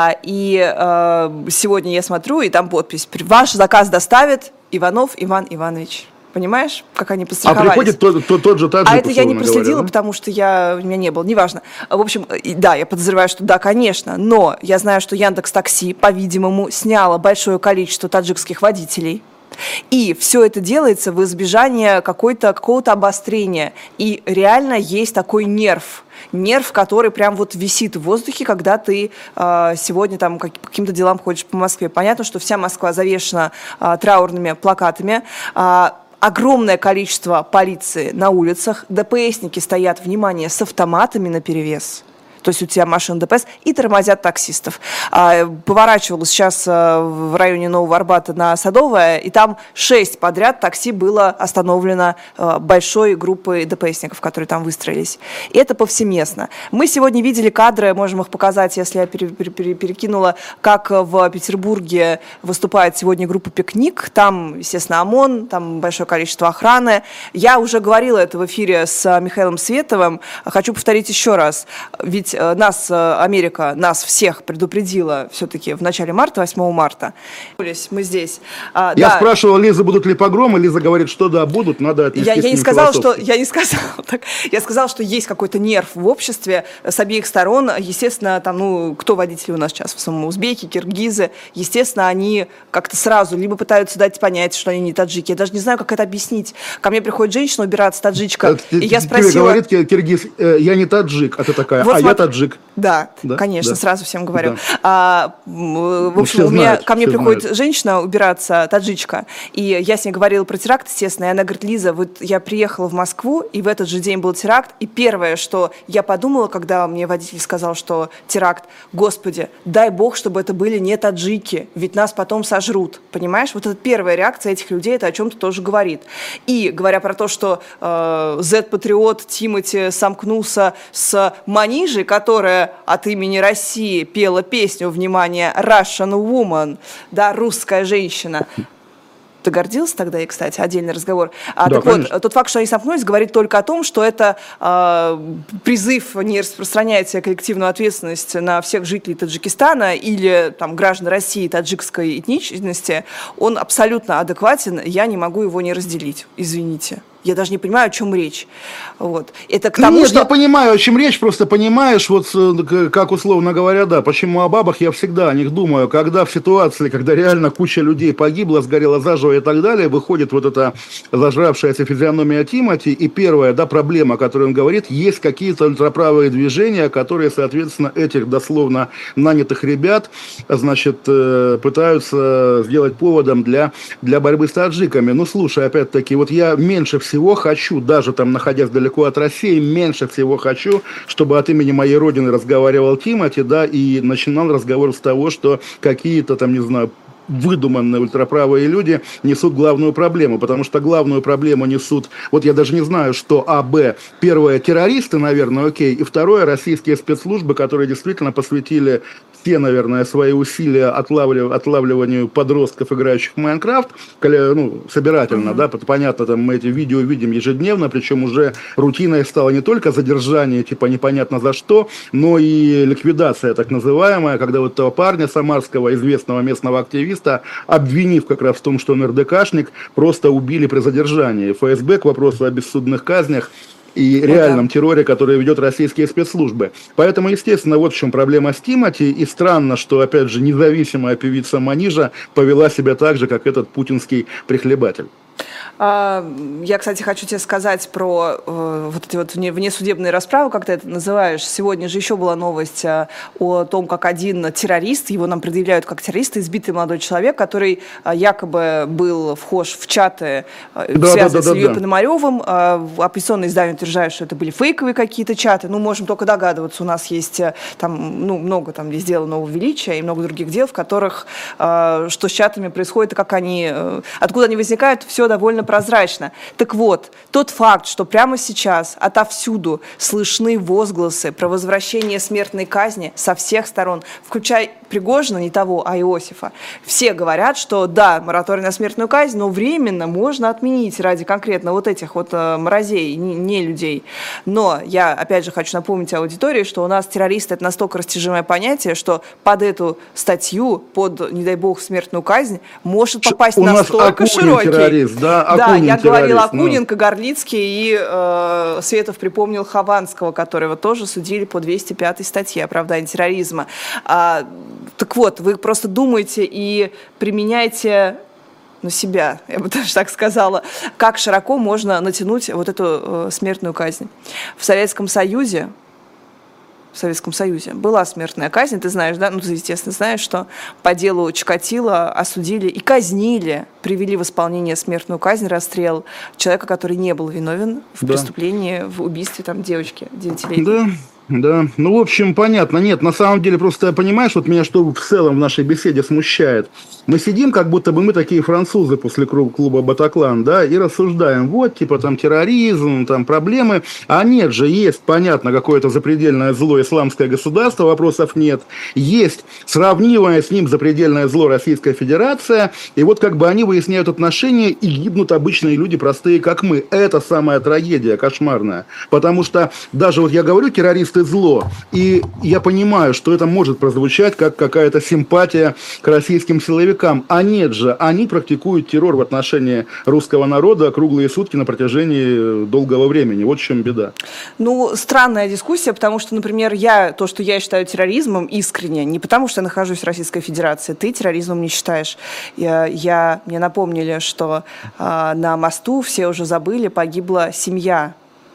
Сегодня я смотрю, и там подпись: «Ваш заказ доставит Иванов Иван Иванович». Понимаешь, как они постраховались? А приходит тот же таджик, это я не проследила, говоря, да? Потому что у меня не было, неважно. В общем, да, я подозреваю, что да, конечно, но я знаю, что Яндекс.Такси, по-видимому, сняло большое количество таджикских водителей. И все это делается в избежание какого-то обострения. И реально есть такой нерв, который прям вот висит в воздухе, когда ты сегодня там по каким-то делам ходишь по Москве. Понятно, что вся Москва завешена траурными плакатами. Огромное количество полиции на улицах, ДПСники стоят, внимание, с автоматами наперевес. То есть у тебя машина ДПС и тормозят таксистов. Поворачивала сейчас в районе Нового Арбата на Садовое, и там 6 подряд такси было остановлено большой группой ДПСников, которые там выстроились. И это повсеместно. Мы сегодня видели кадры, можем их показать, если я перекинула, как в Петербурге выступает сегодня группа «Пикник». Там, естественно, ОМОН, там большое количество охраны. Я уже говорила это в эфире с Михаилом Световым. Хочу повторить еще раз. Ведь ведь Америка нас всех предупредила все-таки в начале марта, 8 марта. Мы здесь. Я спрашивал Лизы, будут ли погромы. Лиза говорит, что да, будут, надо отнестись Я не сказала, что есть какой-то нерв в обществе с обеих сторон. Естественно, там, кто водители у нас сейчас? В основном узбеки, киргизы. Естественно, они как-то сразу либо пытаются дать понять, что они не таджики. Я даже не знаю, как это объяснить. Ко мне приходит женщина убираться, таджичка, и я спросила... Тебе говорит киргиз, я не таджик, а ты такая, вот я таджик. Да, конечно, сразу всем говорю. Да. В общем, ко мне приходит женщина убираться, таджичка, и я с ней говорила про теракт, естественно, и она говорит: Лиза, вот я приехала в Москву, и в этот же день был теракт, и первое, что я подумала, когда мне водитель сказал, что теракт: Господи, дай Бог, чтобы это были не таджики, ведь нас потом сожрут, понимаешь? Вот это первая реакция этих людей, это о чем-то тоже говорит. И говоря про то, что Z-патриот Тимати сомкнулся с Манижей, которая от имени России пела песню, внимание, Russian Woman, да, русская женщина. Ты гордился тогда, и, кстати, отдельный разговор. Да, так конечно. Вот, тот факт, что они сомкнулись, говорит только о том, что это призыв не распространять коллективную ответственность на всех жителей Таджикистана или там, граждан России таджикской этничности, он абсолютно адекватен, я не могу его не разделить, извините. Я даже не понимаю, о чем речь. Вот. Это к тому, я понимаю, о чем речь, просто понимаешь, вот как условно говоря, да, почему о бабах я всегда о них думаю, когда в ситуации, когда реально куча людей погибла, сгорела заживо и так далее, выходит вот эта зажравшаяся физиономия Тимати, и первая, да, проблема, о которой он говорит, есть какие-то ультраправые движения, которые, соответственно, этих дословно нанятых ребят, значит, пытаются сделать поводом для борьбы с таджиками. Ну, слушай, опять-таки, вот я меньше всего хочу, даже там находясь далеко от России, меньше всего хочу, чтобы от имени моей родины разговаривал Тимати, да, и начинал разговор с того, что какие-то там, не знаю, выдуманные ультраправые люди несут главную проблему, потому что главную проблему несут, вот я даже не знаю, что А, Б, первое, террористы, наверное, окей, и второе, российские спецслужбы, которые действительно посвятили все, наверное, свои усилия отлавливанию подростков, играющих в Майнкрафт, ну, собирательно, да, понятно, там мы эти видео видим ежедневно, причем уже рутиной стало не только задержание, типа непонятно за что, но и ликвидация так называемая, когда вот этого парня самарского, известного местного активиста, обвинив как раз в том, что он РДКшник, просто убили при задержании. ФСБ к вопросу о бессудных казнях и реальном терроре, который ведет российские спецслужбы. Поэтому, естественно, вот в чем проблема с Тимати. И странно, что, опять же, независимая певица Манижа повела себя так же, как этот путинский прихлебатель. Я, кстати, хочу тебе сказать про вот эти вот внесудебные расправы, как ты это называешь. Сегодня же еще была новость о том, как один террорист, его нам предъявляют как террориста, избитый молодой человек, который якобы был вхож в чаты, связанные с Ильей Пономаревым. Оппозиционные издания утверждают, что это были фейковые какие-то чаты. Ну, можем только догадываться. У нас есть там, ну, много там здесь дела Нового Величия и много других дел, в которых что с чатами происходит, и как они, откуда они возникают, все довольно прозрачно. Так вот, тот факт, что прямо сейчас отовсюду слышны возгласы про возвращение смертной казни со всех сторон, включая Пригожина, не того, а Иосифа, все говорят, что да, мораторий на смертную казнь, но временно можно отменить ради конкретно вот этих вот мразей, не людей. Но я, опять же, хочу напомнить аудитории, что у нас террористы — это настолько растяжимое понятие, что под эту статью, под, не дай бог, смертную казнь, может попасть настолько широкий. Террорист, да? Акунин, я говорила Акунин, Кагарлицкий, и Светов припомнил Хованского, которого тоже судили по 205 статье оправдания терроризма. Так вот, вы просто думаете и применяете на себя, я бы даже так сказала, как широко можно натянуть вот эту смертную казнь. В Советском Союзе была смертная казнь, ты знаешь, да? Ну, ты, естественно, знаешь, что по делу Чикатило осудили и казнили, привели в исполнение смертную казнь, расстрел человека, который не был виновен в преступлении, в убийстве там девочки 9-летней. Да, ну, в общем, понятно. Нет, на самом деле, просто, понимаешь, вот меня что в целом в нашей беседе смущает. Мы сидим, как будто бы мы такие французы после клуба «Батаклан», да, и рассуждаем, вот, типа, там, терроризм, там, проблемы. А нет же, есть, понятно, какое-то запредельное зло исламское государство, вопросов нет. Есть сравнимое с ним запредельное зло Российская Федерация, и вот как бы они выясняют отношения, и гибнут обычные люди, простые, как мы. Это самая трагедия, кошмарная. Потому что даже, вот я говорю, террористы ты зло. И я понимаю, что это может прозвучать как какая-то симпатия к российским силовикам. А нет же, они практикуют террор в отношении русского народа круглые сутки на протяжении долгого времени. Вот в чем беда. Ну, странная дискуссия, потому что, например, то, что я считаю терроризмом, искренне, не потому что я нахожусь в Российской Федерации, ты терроризмом не считаешь. Мне напомнили, что на мосту, все уже забыли, погибла семья.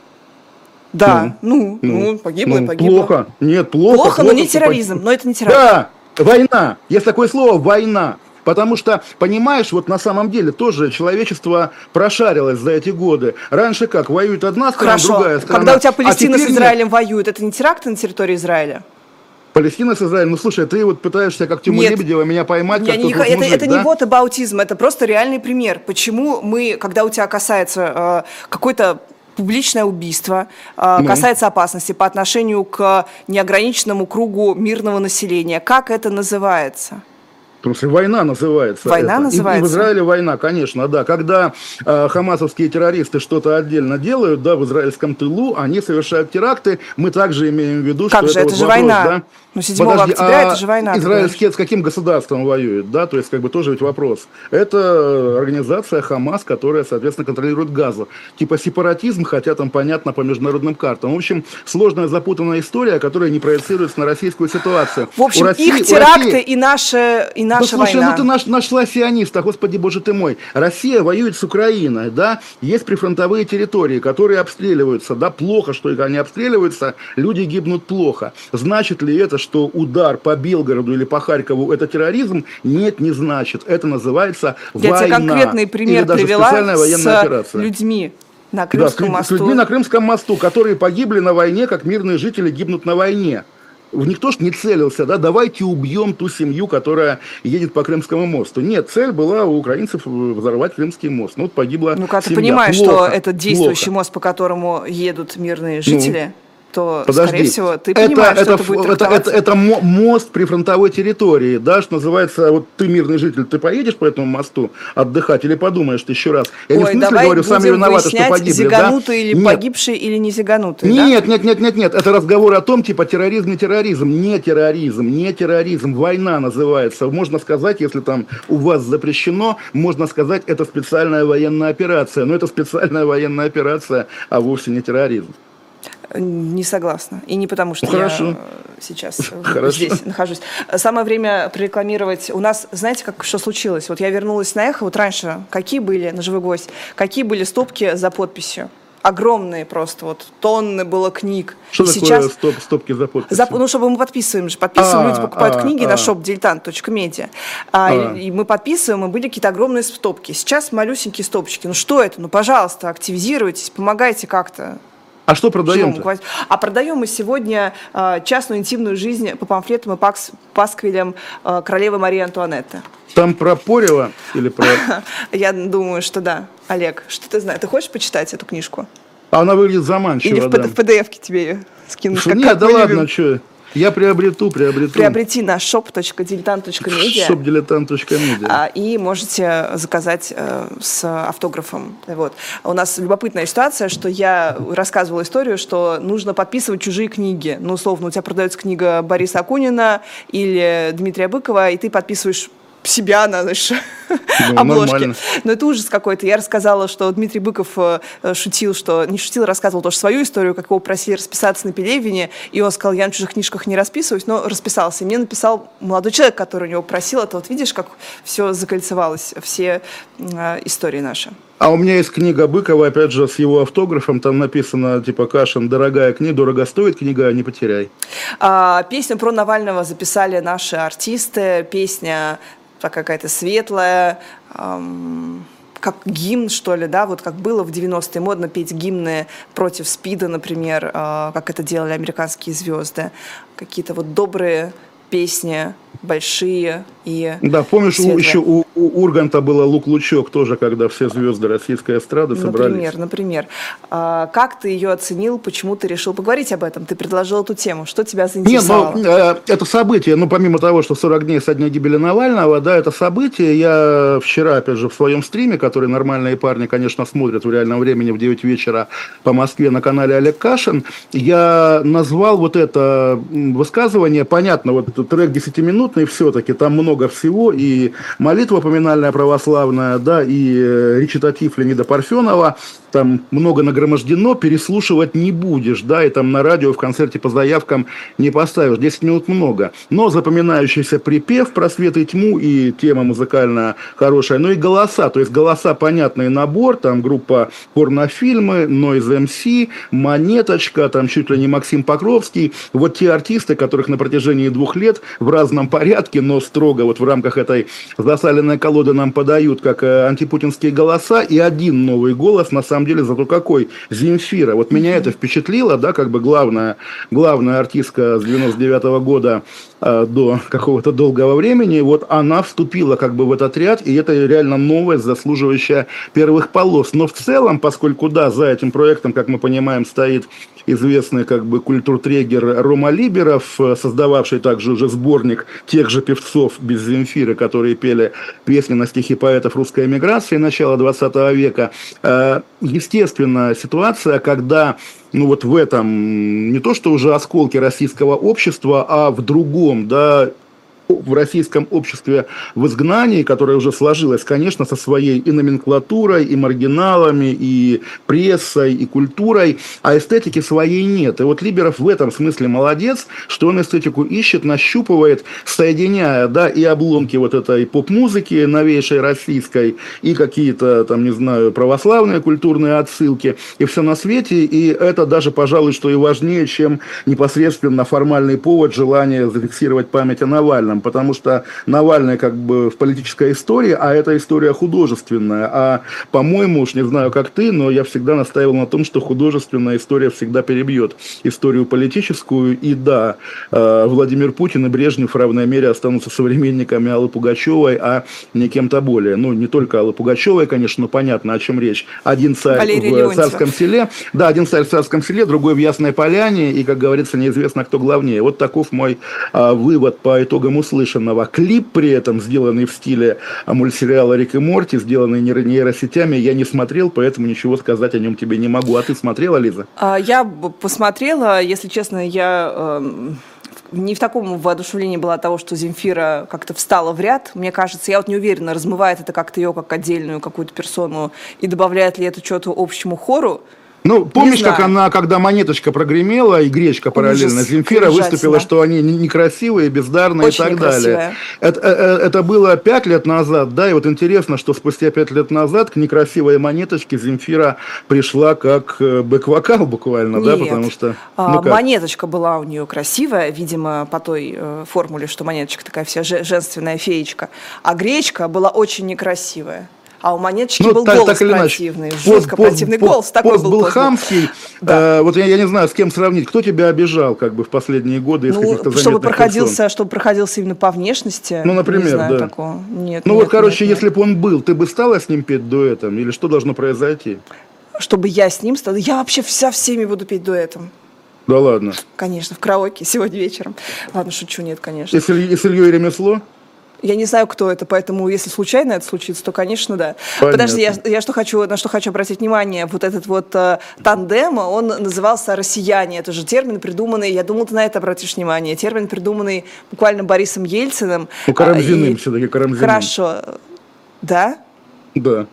Да, погибла и погибла. Плохо. Нет, плохо. Но не терроризм, но это не терроризм. Да, война. Есть такое слово «война». Потому что, понимаешь, вот на самом деле тоже человечество прошарилось за эти годы. Раньше как? Воюет одна страна, другая страна. Когда у тебя Палестина с Израилем воюет, это не теракты на территории Израиля? Палестина с Израилем. Ну, слушай, ты вот пытаешься, как Тимур Лебедева, меня поймать, как тот мужик, это не whataboutism, это просто реальный пример. Почему мы, когда у тебя касается какой-то публичное убийство, касается опасности по отношению к неограниченному кругу мирного населения, как это называется? В смысле, война называется. Война называется? И в Израиле война, конечно, да. Когда хамасовские террористы что-то отдельно делают, да, в израильском тылу, они совершают теракты. Мы также имеем в виду, как что это же вопрос, война. Да? Ну, 7 октября это же война. Израильские с каким государством воюет, да, то есть как бы тоже ведь вопрос. Это организация Хамас, которая, соответственно, контролирует Газу. Типа сепаратизм, хотя там понятно по международным картам. В общем, сложная запутанная история, которая не проецируется на российскую ситуацию. В общем, их теракты и наша да, слушай, война. Ну ты нашла сиониста, господи боже ты мой. Россия воюет с Украиной, да, есть прифронтовые территории, которые обстреливаются, да, плохо, что они обстреливаются, люди гибнут плохо. Значит ли это, что удар по Белгороду или по Харькову это терроризм? Нет, не значит. Это называется война. Я тебе конкретный пример или даже привела специальная военная операция. Людьми на Крымском мосту. С людьми на Крымском мосту, которые погибли на войне, как мирные жители гибнут на войне. Никто ж не целился, да, давайте убьем ту семью, которая едет по Крымскому мосту. Нет, цель была у украинцев взорвать Крымский мост. Ну, вот погибла семья. Ты понимаешь, что это действующий мост, по которому едут мирные жители? То, скорее всего, ты понимаешь, что это будет трактоваться. Это мост прифронтовой территории, да, что называется, вот ты мирный житель, ты поедешь по этому мосту отдыхать или подумаешь ты еще раз? Я не в смысле говорю, сами виноваты, что погибли, зиганутые или погибшие, или не зиганутые, нет, это разговор о том, типа, терроризм, не терроризм, не терроризм, война называется. Можно сказать, если там у вас запрещено, можно сказать, это специальная военная операция, но это специальная военная операция, а вовсе не терроризм. Не согласна. И не потому, что я сейчас здесь нахожусь. Самое время прорекламировать. У нас, знаете, что случилось? Вот я вернулась на «Эхо». Вот раньше какие были, на «Живой гвоздь», какие были стопки за подписью? Огромные просто, вот тонны было книг. Что такое стопки за подписью? Ну, чтобы мы подписываем же. Люди покупают книги на shop.diletant.media. И мы подписываем, и были какие-то огромные стопки. Сейчас малюсенькие стопочки. Ну, что это? Ну, пожалуйста, активизируйтесь, помогайте как-то. А что продаем-то? А продаем мы сегодня частную интимную жизнь по памфлетам и пасквилям королевы Марии Антуанетты. Там про Порева или про... Я думаю, что да. Олег, что ты знаешь? Ты хочешь почитать эту книжку? Она выглядит заманчиво, или в PDF-ке тебе ее скинуть? Нет, да ладно, что... Я приобрету. Приобрети на shop.diletant.media. shop.diletant.media. И можете заказать с автографом. Вот. У нас любопытная ситуация, что я рассказывала историю, что нужно подписывать чужие книги. Ну, условно, у тебя продается книга Бориса Акунина или Дмитрия Быкова, и ты подписываешь себя на обложке. Нормально. Но это ужас какой-то. Я рассказала, что Дмитрий Быков рассказывал тоже свою историю, как его просили расписаться на Пелевине, и он сказал, я на чужих книжках не расписываюсь, но расписался. И мне написал молодой человек, который у него просил, это вот видишь, как все закольцевалось, все истории наши. А у меня есть книга Быкова, опять же, с его автографом, там написано, типа, Кашин, дорогая книга, дорого стоит книга, не потеряй. Песню про Навального записали наши артисты, песня какая-то светлая, как гимн, что ли, да, вот как было в 90-е модно петь гимны против СПИДа, например, как это делали американские звезды. Какие-то вот добрые песни, большие, и Да, помнишь, светлое. еще у Урганта было «Лук-лучок» тоже, когда все звезды российской эстрады собрались. Например. Как ты ее оценил, почему ты решил поговорить об этом? Ты предложил эту тему, что тебя заинтересовало? Нет, это событие, помимо того, что 40 дней со дня гибели Навального, да, это событие. Я вчера, опять же, в своем стриме, который нормальные парни, конечно, смотрят в реальном времени в 9 вечера по Москве на канале Олег Кашин, я назвал вот это высказывание, понятно, вот этот трек 10-минутный, все-таки там много всего, и молитва поминальная православная, да, и речитатив Леонида Парфенова, там много нагромождено, переслушивать не будешь, да, и там на радио в концерте по заявкам не поставишь, 10 минут много. Но запоминающийся припев про свет и тьму, и тема музыкальная хорошая, ну и голоса, то есть голоса понятный набор, там группа порнофильмы, Noise MC, Монеточка, там чуть ли не Максим Покровский, вот те артисты, которых на протяжении 2 лет в разном порядке, но строго вот в рамках этой засаленной колоды нам подают как антипутинские голоса, и один новый голос, на самом деле, зато какой, Земфира. Вот меня это впечатлило, да, как бы главная артистка с 99-го года до какого-то долгого времени, вот она вступила как бы в этот ряд, и это реально новость, заслуживающая первых полос. Но в целом, поскольку, да, за этим проектом, как мы понимаем, стоит известный как бы культуртрегер Рома Либеров, создававший также уже сборник тех же певцов без Земфиры, которые пели песни на стихи поэтов русской эмиграции начала 20 века. Естественно, ситуация, когда вот в этом не то что уже осколке российского общества, а в другом, да, в российском обществе в изгнании, которое уже сложилось, конечно, со своей и номенклатурой, и маргиналами, и прессой, и культурой, а эстетики своей нет. И вот Либеров в этом смысле молодец, что он эстетику ищет, нащупывает, соединяя, да, и обломки вот этой поп-музыки новейшей российской, и какие-то, там, не знаю, православные культурные отсылки, и все на свете, и это даже, пожалуй, что и важнее, чем непосредственно формальный повод, желание зафиксировать память о Навальном. Потому что Навальный как бы в политической истории, а это история художественная. А, по-моему, уж не знаю, как ты, но я всегда настаивал на том, что художественная история всегда перебьет историю политическую. И да, Владимир Путин и Брежнев в равной мере останутся современниками Аллы Пугачевой, а не кем-то более. Ну, не только Аллы Пугачевой, конечно, но понятно, о чем речь. Один царь Валерия в Царском селе, да, один царь в Царском селе, другой в Ясной Поляне, и, как говорится, неизвестно, кто главнее. Вот таков мой вывод по итогам услышанного. Клип при этом, сделанный в стиле мультсериала «Рик и Морти», сделанный нейросетями, я не смотрел, поэтому ничего сказать о нем тебе не могу. А ты смотрела, Лиза? Я посмотрела, если честно, я не в таком воодушевлении была от того, что Земфира как-то встала в ряд. Мне кажется, я вот не уверена, размывает это как-то ее как отдельную какую-то персону и добавляет ли это что-то общему хору. Ну, помнишь, как она, когда Монеточка прогремела и Гречка параллельно, Земфира выступила, что они некрасивые, бездарные. Очень и так далее. Это было 5 лет назад, да, и вот интересно, что спустя 5 лет назад к некрасивой Монеточке Земфира пришла как бэк-вокал буквально. Нет. Да, потому что... Монеточка была у нее красивая, видимо, по той формуле, что Монеточка такая вся женственная феечка, а Гречка была очень некрасивая. А у Монеточки был голос противный, жутко противный голос. Такой был хамский. Да. Вот я не знаю, с кем сравнить. Кто тебя обижал как бы в последние годы из каких-то заметных персон? Чтобы проходился именно по внешности. Ну, например, не знаю, да. Такого. Нет, ну, короче, если бы он был, ты бы стала с ним петь дуэтом? Или что должно произойти? Чтобы я с ним стала? Я вообще со всеми буду петь дуэтом. Да ладно? Конечно, в караоке сегодня вечером. Ладно, шучу, нет, конечно. И с Ильей Ремесло? Я не знаю, кто это, поэтому если случайно это случится, то, конечно, да. Понятно. Подожди, на что хочу обратить внимание. Вот этот вот тандем, он назывался «Россияне». Это же термин, придуманный, я думала, ты на это обратишь внимание, термин, придуманный буквально Борисом Ельциным. Ну, Карамзиным все-таки, Карамзиным. Хорошо. Да? Да.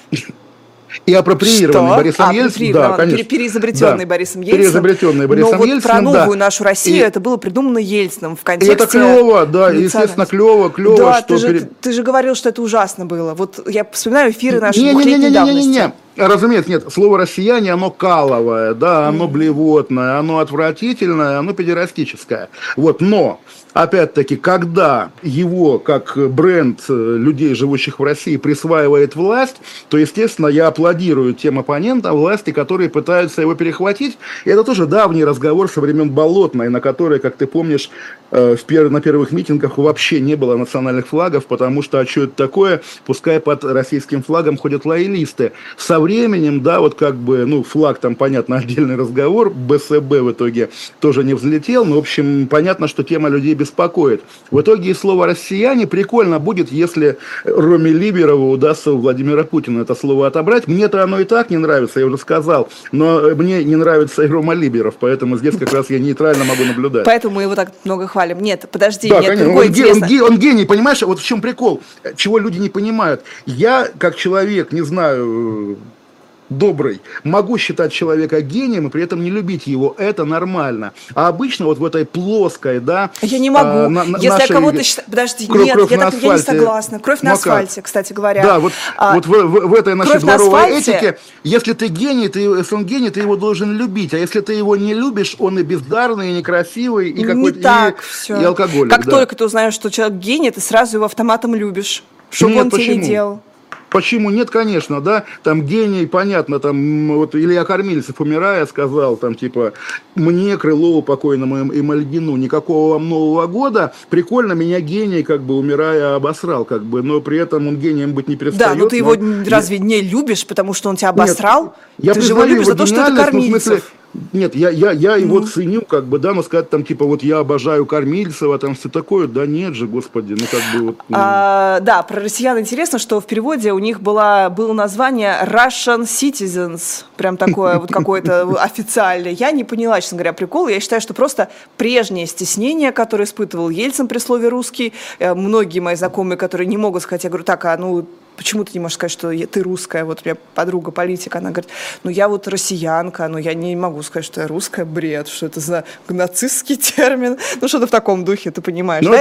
И апроприированный Борисом Ельциным. Да, конечно. Переизобретенный Борисом Ельциным. Переизобретенный Борисом Ельциным, про новую нашу Россию это было придумано Ельциным в контексте... И это клево, да, естественно, клево, да, что... ты же говорил, что это ужасно было. Вот я вспоминаю эфиры наши двухлетней давности. Разумеется, нет, слово «россияне», оно каловое, да, оно блевотное, оно отвратительное, оно педерастическое. Вот, но, опять-таки, когда его, как бренд людей, живущих в России, присваивает власть, то, естественно, я аплодирую тем оппонентам власти, которые пытаются его перехватить. И это тоже давний разговор со времен Болотной, на которой, как ты помнишь, на первых митингах вообще не было национальных флагов, потому что, а что это такое, пускай под российским флагом ходят лоялисты. Со временем, да, вот как бы, ну, флаг там, понятно, отдельный разговор, БСБ в итоге тоже не взлетел, но, в общем, понятно, что тема людей беспокоит. В итоге и слово «россияне» прикольно будет, если Роме Либерову удастся у Владимира Путина это слово отобрать. Мне-то оно и так не нравится, я уже сказал, но мне не нравится и Рома Либеров, поэтому здесь как раз я нейтрально могу наблюдать. Поэтому мы его так много хвалим. Нет, подожди, да, нет, конечно, другое интересно. Он гений, понимаешь, вот в чем прикол, чего люди не понимают. Я, как человек, не знаю, добрый, могу считать человека гением и при этом не любить его, это нормально. А обычно вот в этой плоской, да... Я не могу. Если я кого-то считаю... Подожди, нет, я не согласна. Кровь на асфальте, кстати говоря. Да, вот в этой нашей дворовой этике, если ты гений, если он гений, ты его должен любить. А если ты его не любишь, он и бездарный, и некрасивый, и какой-то и алкоголик. Как только ты узнаешь, что человек гений, ты сразу его автоматом любишь. Что бы он тебе не делал. Почему? Нет, конечно, да, там гений, понятно, там вот Илья Кормильцев, умирая, сказал, там, типа, мне, Крылову, покойному и Мальгину, никакого вам Нового года, прикольно, меня гений, как бы, умирая, обосрал, как бы, но при этом он гением быть не перестает. Да, но ты его разве не любишь, потому что он тебя обосрал? Нет, ты же его любишь за то, что это Кормильцев. Нет, я его ценю, как бы, да, но сказать там, типа, вот я обожаю Кормильцева, там все такое, да нет же, господи, ну как бы вот... Да, про россиян интересно, что в переводе у них было название Russian Citizens, прям такое вот какое-то официальное. Я не поняла, честно говоря, прикол. Я считаю, что просто прежнее стеснение, которое испытывал Ельцин при слове «русский», многие мои знакомые, которые не могут сказать, я говорю, так, почему ты не можешь сказать, что ты русская? Вот у меня подруга политика, она говорит, я вот россиянка, но я не могу сказать, что я русская, бред, что это за нацистский термин, что-то в таком духе, ты понимаешь. Да,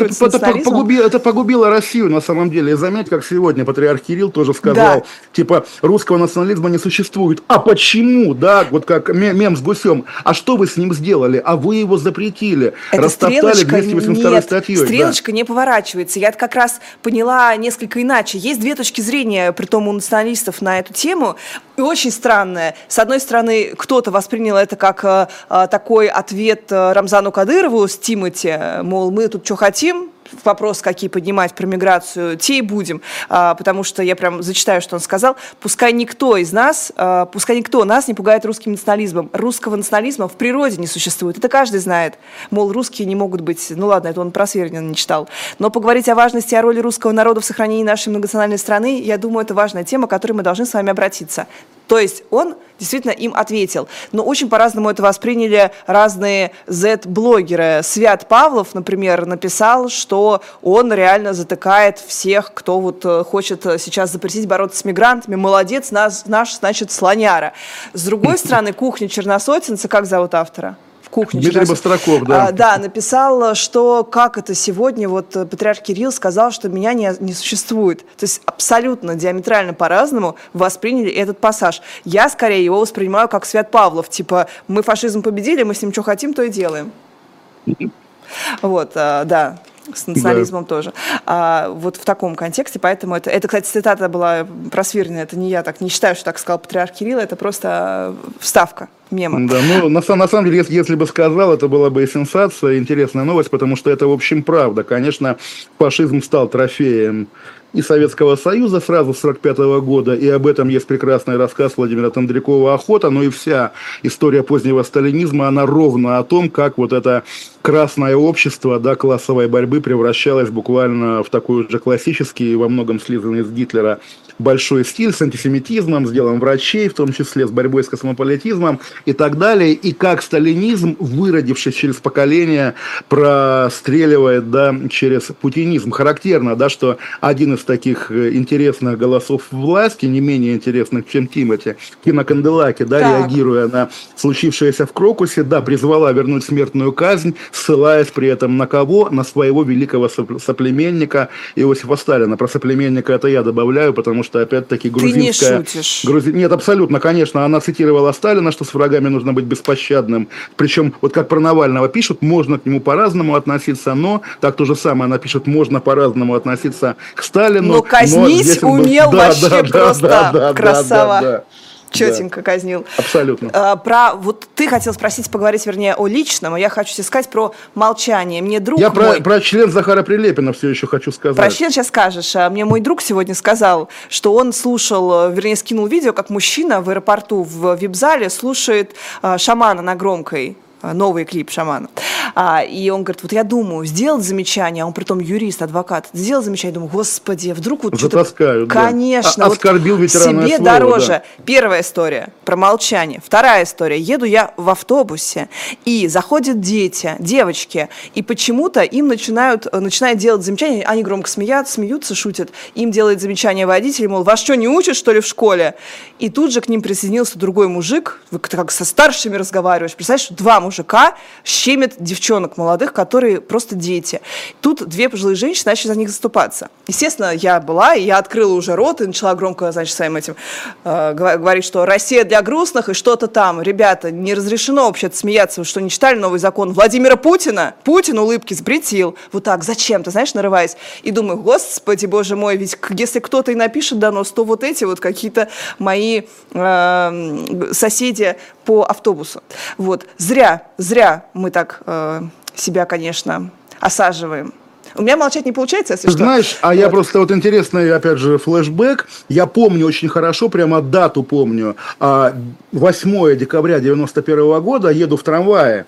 это погубило Россию на самом деле. И заметь, как сегодня патриарх Кирилл тоже сказал, типа, русского национализма не существует. А почему, да, вот как мем с гусем, а что вы с ним сделали? А вы его запретили, растоптали 282 статьей. Стрелочка не поворачивается. Я как раз поняла несколько иначе. Есть две точки зрения, притом у националистов, на эту тему, и очень странная. С одной стороны, кто-то воспринял это как такой ответ Рамзану Кадырову с Тимати, мол, мы тут что хотим, вопрос, какие поднимать про миграцию, те и будем, потому что я прям зачитаю, что он сказал, пускай никто нас не пугает русским национализмом. Русского национализма в природе не существует, это каждый знает. Мол, русские не могут быть, ладно, это он про Свердина не читал. Но поговорить о важности и о роли русского народа в сохранении нашей многонациональной страны, я думаю, это важная тема, к которой мы должны с вами обратиться. То есть он действительно им ответил. Но очень по-разному это восприняли разные Z-блогеры. Свят Павлов, например, написал, что он реально затыкает всех, кто вот хочет сейчас запретить бороться с мигрантами. Молодец, наш, значит, слоняра. С другой стороны, кухня черносотенца, как зовут автора? Дмитрий Бастраков, да. Да, написал, что как это сегодня, вот патриарх Кирилл сказал, что меня не существует. То есть абсолютно диаметрально по-разному восприняли этот пассаж. Я скорее его воспринимаю как Свят Павлов, типа мы фашизм победили, мы с ним что хотим, то и делаем. Вот, да. С национализмом тоже. Вот в таком контексте, поэтому это, кстати, цитата была про Свирнина, это не я так не считаю, что так сказал патриарх Кирилл, это просто вставка, мема. Да, на самом деле, если бы сказал, это была бы и сенсация, интересная новость, потому что это, в общем, правда. Конечно, фашизм стал трофеем и Советского Союза сразу с 1945 года, и об этом есть прекрасный рассказ Владимира Тондрякова «Охота», но и вся история позднего сталинизма, она ровно о том, как вот это красное общество, да, классовой борьбы превращалось буквально в такой же классический, во многом слизанный из Гитлера, большой стиль с антисемитизмом, с делом врачей, в том числе с борьбой с космополитизмом. и так далее, и как сталинизм, выродившись через поколение, простреливает, да, через путинизм. Характерно, да, что один из таких интересных голосов власти, не менее интересных, чем Тимати, Кина Канделаки, да, реагируя на случившееся в Крокусе, да, призвала вернуть смертную казнь, ссылаясь при этом на кого? На своего великого соплеменника Иосифа Сталина. Про соплеменника это я добавляю, потому что, опять-таки, грузинская... Ты не шутишь. Нет, абсолютно, конечно, она цитировала Сталина, что с врагами нужно быть беспощадным. Причем, вот как про Навального пишут, можно к нему по-разному относиться, но так то же самое она пишет, можно по-разному относиться к Сталину. Но казнить умел вообще просто красава. Да. Четенько казнил. Абсолютно. Вот ты хотел спросить, поговорить, вернее, о личном, а я хочу тебе сказать про молчание. Мне друг я мой... про член Захара Прилепина все еще хочу сказать. Про член сейчас скажешь. Мне мой друг сегодня сказал, что он слушал, вернее, скинул видео, как мужчина в аэропорту в вип-зале слушает «Шамана» на громкой. Новый клип «Шамана». И он говорит, вот я думаю, сделать замечание, а он притом юрист, адвокат, сделал замечание, думаю, господи, вдруг вот что-то... Затаскают, конечно. Да. Оскорбил ветеранное себе слово, дороже. Да. Первая история про молчание. Вторая история. Еду я в автобусе, и заходят дети, девочки, и почему-то им начинают делать замечания, они громко смеются, шутят, им делает замечание водитель, мол, вас что, не учат, что ли, в школе? И тут же к ним присоединился другой мужик, вы как со старшими разговариваешь, представляешь, два мужика щемят девчонок молодых, которые просто дети. Тут две пожилые женщины начали за них заступаться. Естественно, я открыла уже рот и начала громко, значит, своим этим говорить, что Россия для грустных и что-то там. Ребята, не разрешено вообще-то смеяться, вы что, не читали новый закон Владимира Путина? Путин улыбки запретил. Вот так, зачем, ты знаешь, нарываясь. И думаю, господи, боже мой, ведь если кто-то и напишет донос, то вот эти вот какие-то мои соседи по автобусу. Вот. Зря мы так себя, конечно, осаживаем. У меня молчать не получается, если что. Знаешь, я просто вот интересный, опять же, флешбэк. Я помню очень хорошо, прямо дату помню. 8 декабря 91 года еду в трамвае.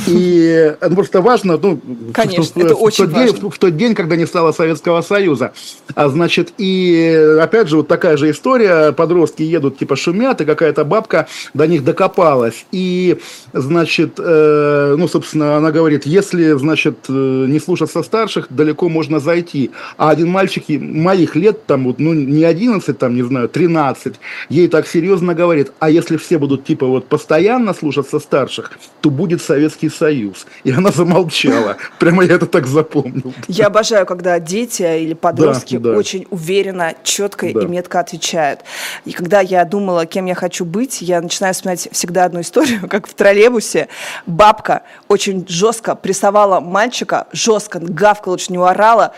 И просто важно, конечно, это очень важно. В тот день, когда не стало Советского Союза. Значит, и опять же, вот такая же история, подростки едут, типа шумят, и какая-то бабка до них докопалась. И, значит, собственно, она говорит, если, значит, не слушаться старших, далеко можно зайти. А один мальчик моих лет, там, вот, не 11, там, не знаю, 13, ей так серьезно говорит, а если все будут, типа, вот, постоянно слушаться старших, то будет Советский Союз. И она замолчала. Прямо я это так запомнил. Я обожаю, когда дети или подростки очень уверенно, четко и метко отвечают. И когда я думала, кем я хочу быть, я начинаю вспоминать всегда одну историю, как в троллейбусе бабка очень жестко прессовала мальчика, жестко гавкала, очень не орала,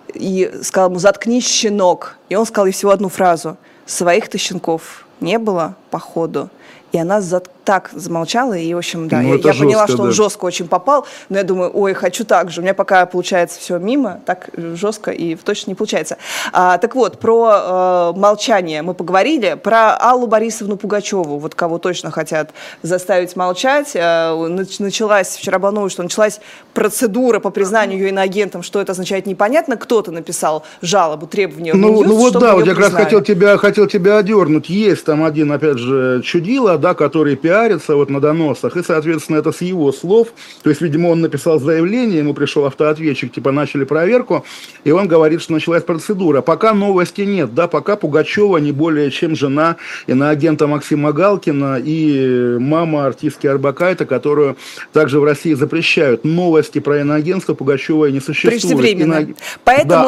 и сказала ему, заткнись, щенок. И он сказал ей всего одну фразу: своих-то щенков не было, походу. И она так замолчала, и, в общем, да, я жестко, поняла, что он жестко очень попал, но я думаю, ой, хочу так же. У меня пока получается все мимо, так жестко и точно не получается. Так вот, про молчание мы поговорили, про Аллу Борисовну Пугачеву, вот кого точно хотят заставить молчать. Началась, вчера была новость, что началась процедура по признанию ее иноагентом, что это означает, непонятно. Кто-то написал жалобу, требования в Минюст, вот да, вот я как раз хотел тебя одернуть. Есть там один, опять же, чудило, да, который пиарится вот на доносах, и, соответственно, это с его слов, то есть, видимо, он написал заявление, ему пришел автоответчик, типа, начали проверку, и он говорит, что началась процедура. Пока новости нет, да, пока Пугачева не более чем жена иноагента Максима Галкина и мама артистки Орбакайте, которую также в России запрещают. Новости про иноагентство Пугачевой не существует. Преждевременно. Поэтому...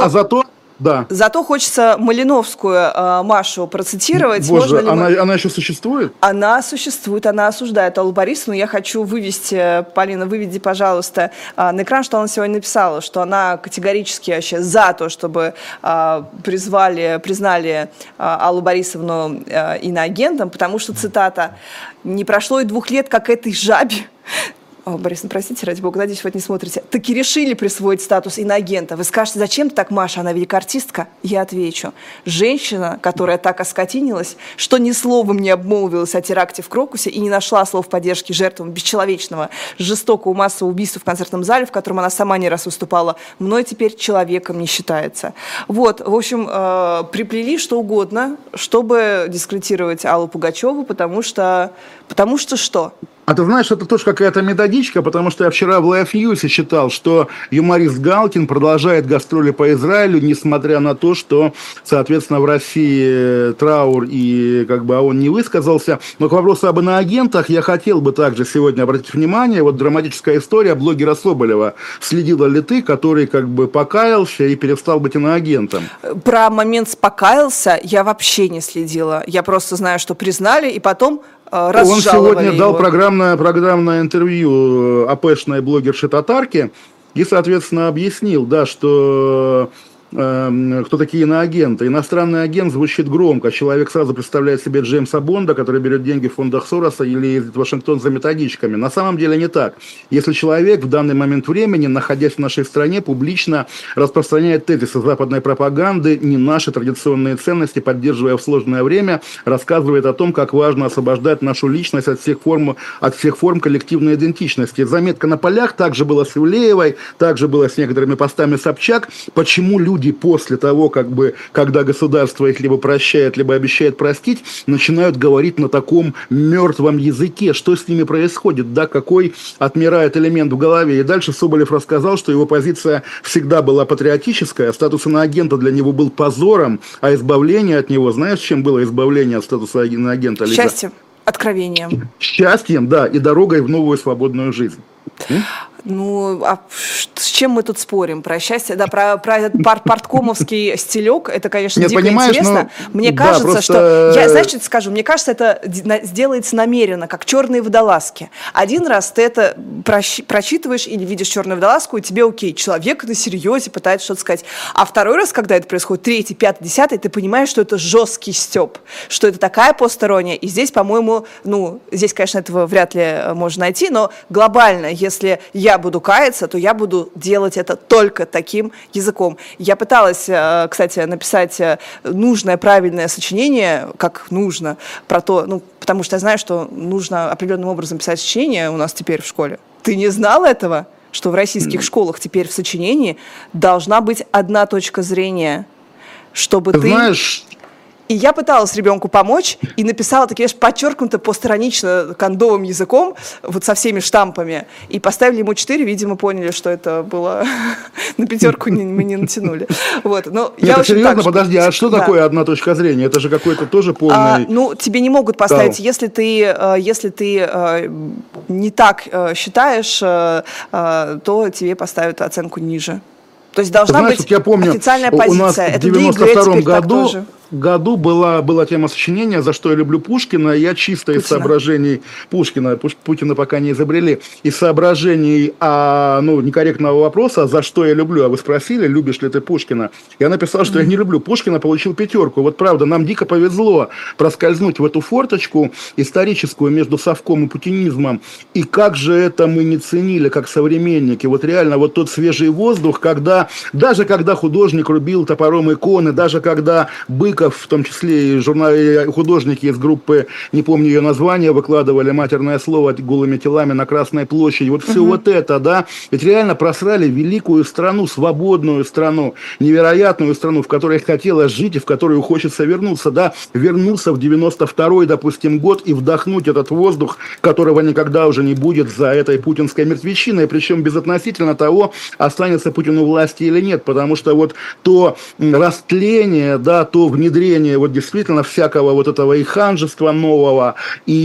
Да, Зато хочется Малиновскую Машу процитировать. Боже, она еще существует? Она существует, она осуждает Аллу Борисовну. Я хочу вывести, Полина, выведи, пожалуйста, на экран, что она сегодня написала, что она категорически вообще за то, чтобы признали Аллу Борисовну иноагентом, потому что, цитата, «не прошло и 2 лет, как этой жабе Борис, простите, ради бога, надеюсь, вы это не смотрите. Таки решили присвоить статус иноагента. Вы скажете, зачем так, Маша, она великая артистка? Я отвечу. Женщина, которая так оскотинилась, что ни словом не обмолвилась о теракте в Крокусе и не нашла слов поддержки жертвам бесчеловечного, жестокого массового убийства в концертном зале, в котором она сама не раз выступала, мной теперь человеком не считается. Вот, в общем, приплели что угодно, чтобы дискредитировать Аллу Пугачеву, потому что что? А ты знаешь, это тоже какая-то методичка, потому что я вчера в Life News читал, что юморист Галкин продолжает гастроли по Израилю, несмотря на то, что, соответственно, в России траур и как бы он не высказался. Но к вопросу об иноагентах я хотел бы также сегодня обратить внимание. Вот драматическая история блогера Соболева. Следила ли ты, который как бы покаялся и перестал быть иноагентом? Про момент «покаялся» я вообще не следила. Я просто знаю, что признали и потом разжаловали Он сегодня его. дал программное интервью АПшной блогерше Татарке и, соответственно, объяснил, да, что кто такие иноагенты. Иностранный агент звучит громко. Человек сразу представляет себе Джеймса Бонда, который берет деньги в фондах Сороса или ездит в Вашингтон за методичками. На самом деле не так. Если человек в данный момент времени, находясь в нашей стране, публично распространяет тезисы западной пропаганды, не наши традиционные ценности, поддерживая в сложное время, рассказывает о том, как важно освобождать нашу личность от всех форм коллективной идентичности. Заметка на полях также была с Ивлеевой, также была с некоторыми постами Собчак. Почему люди после того, когда государство их либо прощает, либо обещает простить, начинают говорить на таком мертвом языке? Что с ними происходит? Да, какой отмирает элемент в голове? И дальше Соболев рассказал, что его позиция всегда была патриотическая, статус иноагента для него был позором, а избавление от него, знаешь, чем было избавление от статуса иноагента, Лиза? Счастьем, откровением. Счастьем, да, и дорогой в новую свободную жизнь. Ну, а с чем мы тут спорим? Про счастье? Да, про этот парткомовский стилек, это, конечно, Нет, дико интересно. Мне кажется, просто... что... Я, знаешь, что скажу? Мне кажется, это сделается намеренно, как черные водолазки. Один раз ты это прочитываешь или видишь черную водолазку, и тебе окей, человек на серьезе пытается что-то сказать. А второй раз, когда это происходит, третий, пятый, десятый, ты понимаешь, что это жесткий стёб, что это такая посторонняя. И здесь, по-моему, здесь, конечно, этого вряд ли можно найти, но глобально, если я буду каяться, то я буду делать это только таким языком. Я пыталась, кстати, написать нужное, правильное сочинение, как нужно, про то, потому что я знаю, что нужно определенным образом писать сочинение у нас теперь в школе. Ты не знал этого? Что в российских школах теперь в сочинении должна быть одна точка зрения, чтобы ты... Знаешь... И я пыталась ребенку помочь и написала такие, подчеркнуто постранично кондовым языком, вот со всеми штампами. И поставили ему 4, видимо, поняли, что это было на 5 мы не натянули. Вот. Но это серьезно? Подожди, а что такое одна точка зрения? Это же какой-то тоже полный... тебе не могут поставить, если ты не так считаешь, то тебе поставят оценку ниже. То есть должна быть официальная позиция. У нас в 92 году была тема сочинения «За что я люблю Пушкина». Я чисто из соображений Пушкина пока не изобрели, из соображений некорректного вопроса «За что я люблю?», а вы спросили, любишь ли ты Пушкина. Я написал, что я не люблю Пушкина, получил 5. Вот правда, нам дико повезло проскользнуть в эту форточку историческую между совком и путинизмом. И как же это мы не ценили, как современники. Вот реально, вот тот свежий воздух, даже когда художник рубил топором иконы, даже когда Быков, в том числе и художники из группы, не помню ее название, выкладывали матерное слово голыми телами на Красной площади. Вот все вот это, да. Ведь реально просрали великую страну, свободную страну, невероятную страну, в которой хотелось жить и в которую хочется вернуться, да. Вернуться в 92-й, допустим, год и вдохнуть этот воздух, которого никогда уже не будет за этой путинской мертвечиной. Причем безотносительно того, останется Путин у власти или нет. Потому что вот то растление, да, то внедрение вот действительно всякого вот этого и ханжества нового,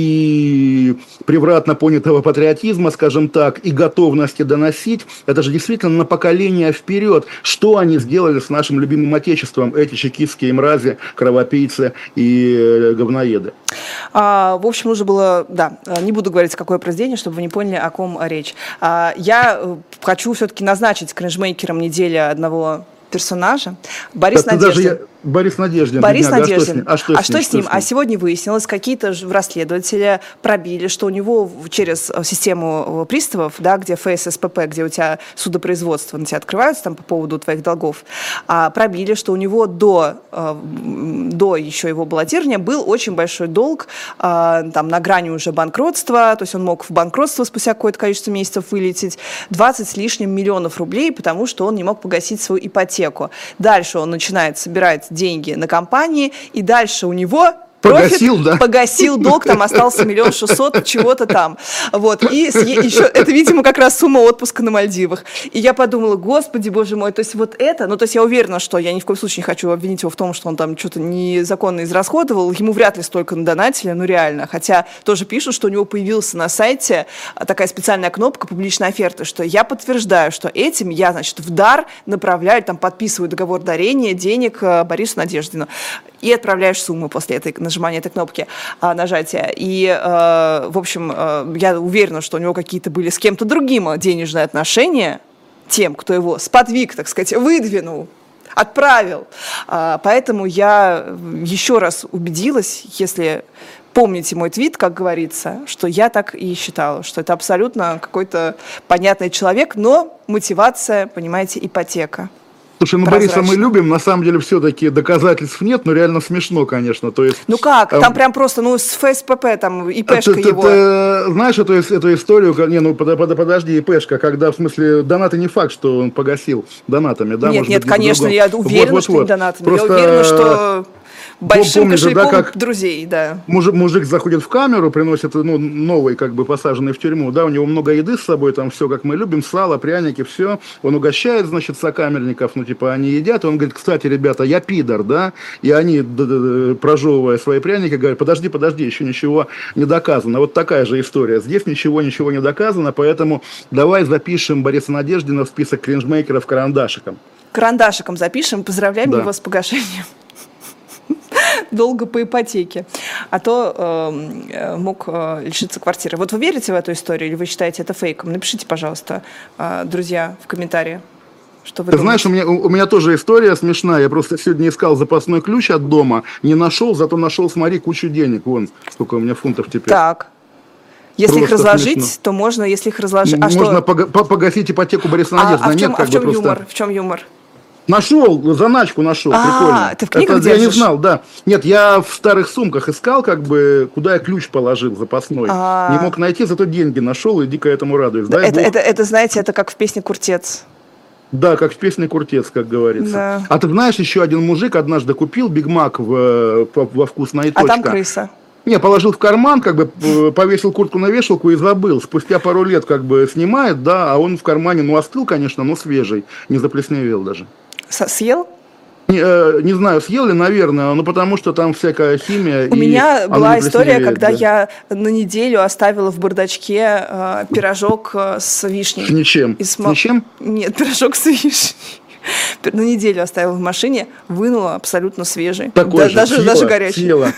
и превратно понятого патриотизма, скажем так, и готовности доносить, это же действительно на поколение вперед. Что они сделали с нашим любимым отечеством, эти чекистские мрази, кровопийцы и говноеды? В общем, нужно было, не буду говорить, какое произведение, чтобы вы не поняли, о ком речь. Я хочу все-таки назначить кринжмейкером недели одного персонажа. Борис Надеждин. Борис Надеждин. Борис бедняга. Надеждин. А что с ним? А сегодня выяснилось, какие-то расследователи пробили, что у него через систему приставов, да, где ФССПП, где у тебя судопроизводство на тебя открываются там, по поводу твоих долгов, пробили, что у него до еще его баллотирования был очень большой долг, там, на грани уже банкротства, то есть он мог в банкротство спустя какое-то количество месяцев вылететь, 20 с лишним миллионов рублей, потому что он не мог погасить свою ипотеку. Дальше он начинает собирать деньги на компании, и дальше у него погасил долг, там остался 1 600 000, чего-то там. Вот. И еще, это, видимо, как раз сумма отпуска на Мальдивах. И я подумала, господи, боже мой, то есть вот это, ну, то есть я уверена, что я ни в коем случае не хочу обвинить его в том, что он там что-то незаконно израсходовал, ему вряд ли столько надонатили, ну, реально. Хотя тоже пишут, что у него появилась на сайте такая специальная кнопка публичной оферты, что я подтверждаю, что этим я, значит, в дар направляю, там, подписываю договор дарения денег Борису Надеждину. И отправляешь сумму после нажимания этой кнопки, нажатия. И, в общем, я уверена, что у него какие-то были с кем-то другим денежные отношения, тем, кто его сподвиг, так сказать, выдвинул, отправил. Поэтому я еще раз убедилась, если помните мой твит, как говорится, что я так и считала, что это абсолютно какой-то понятный человек, но мотивация, понимаете, ипотека. Слушай, ну Бориса мы любим, на самом деле все-таки доказательств нет, но реально смешно, конечно. То есть, ну как, там прям просто, ну, с ФСПП, там, ИПшка его. Ты знаешь эту историю, подожди, ИПшка, когда, в смысле, донаты не факт, что он погасил донатами, да? Нет, конечно, я уверена, что не донатами, я уверена, что... Большим кошельком друзей, да. Мужик заходит в камеру, приносит, ну, новый, как бы, посаженный в тюрьму, да, у него много еды с собой, там все, как мы любим, сало, пряники, все. Он угощает, значит, сокамерников, ну, типа, они едят, он говорит, кстати, ребята, я пидор, да, и они, прожевывая свои пряники, говорят, подожди, еще ничего не доказано. Вот такая же история. Здесь ничего не доказано, поэтому давай запишем Бориса Надеждина в список кринжмейкеров карандашиком. Карандашиком запишем, поздравляем его с погашением долга по ипотеке, а то мог лишиться квартиры. Вот вы верите в эту историю или вы считаете это фейком? Напишите, пожалуйста, друзья, в комментарии, что вы думаете. Знаешь, у меня тоже история смешная. Я просто сегодня искал запасной ключ от дома, не нашел, зато нашел, смотри, кучу денег. Вон, сколько у меня фунтов теперь. Так. Если просто их разложить, смешно. То можно, если их разложить... Можно погасить ипотеку Бориса Надеждина. В чем юмор? В чем юмор? Нашел, заначку нашел, прикольно. Ты в книгах это держишь? Я не знал, да. Нет, я в старых сумках искал, как бы, куда я ключ положил запасной. Не мог найти, зато деньги нашел и дико этому радуюсь. Это, знаете, это как в песне «Куртец». Да, как в песне «Куртец», как говорится. Да. А ты знаешь, еще один мужик однажды купил Биг Мак во «Вкусная точка». А там крыса. Не, положил в карман, как бы повесил куртку на вешалку и забыл. Спустя пару лет как бы снимает, да, а он в кармане, ну, остыл, конечно, но свежий, не заплесневел даже. Съел? Не знаю, съел ли, наверное, но потому что там всякая химия. У меня была история, когда я на неделю оставила в бардачке пирожок с вишней. С ничем? С ничем? Нет, пирожок с вишней. На неделю оставила в машине, вынула абсолютно свежий. Такой же, даже горячий. Съела.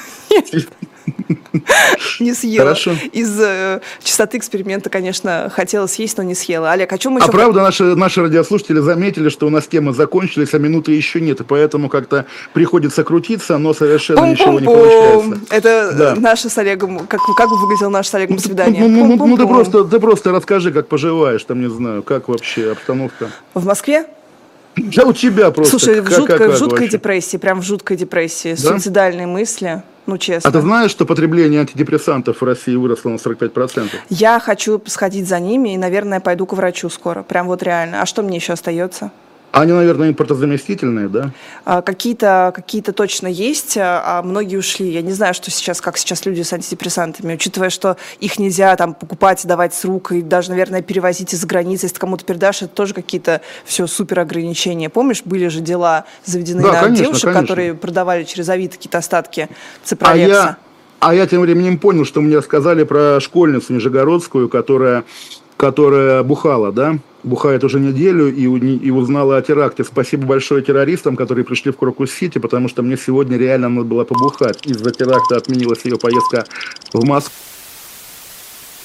Не съела. Хорошо. Из чистоты эксперимента, конечно, хотела съесть, но не съела. Олег, о чем мы еще... правда, наши радиослушатели заметили, что у нас темы закончились, а минуты еще нет, и поэтому как-то приходится крутиться, но совершенно ничего не получается. Это наше с Олегом... Как бы выглядело наше с Олегом свидание? Ты просто расскажи, как поживаешь, там, не знаю, как вообще обстановка. В Москве? Да у тебя просто. Слушай, в жуткой депрессии, прям в жуткой депрессии, да? Суицидальные мысли, ну честно. А ты знаешь, что потребление антидепрессантов в России выросло на 45%? Я хочу сходить за ними и, наверное, пойду к врачу скоро, прям вот реально. А что мне еще остается? Они, наверное, импортозаместительные, да? Какие-то точно есть, а многие ушли. Я не знаю, как сейчас люди с антидепрессантами, учитывая, что их нельзя там покупать, давать с рук, и даже, наверное, перевозить из-за границы, если ты кому-то передашь, это тоже какие-то все супер ограничения. Помнишь, были же дела заведены на девушек, которые продавали через Авито какие-то остатки ципровекса. А я тем временем понял, что мне рассказали про школьницу нижегородскую, которая бухала, да? Бухает уже неделю и узнала о теракте. Спасибо большое террористам, которые пришли в Крокус-Сити, потому что мне сегодня реально надо было побухать. Из-за теракта отменилась ее поездка в Москву.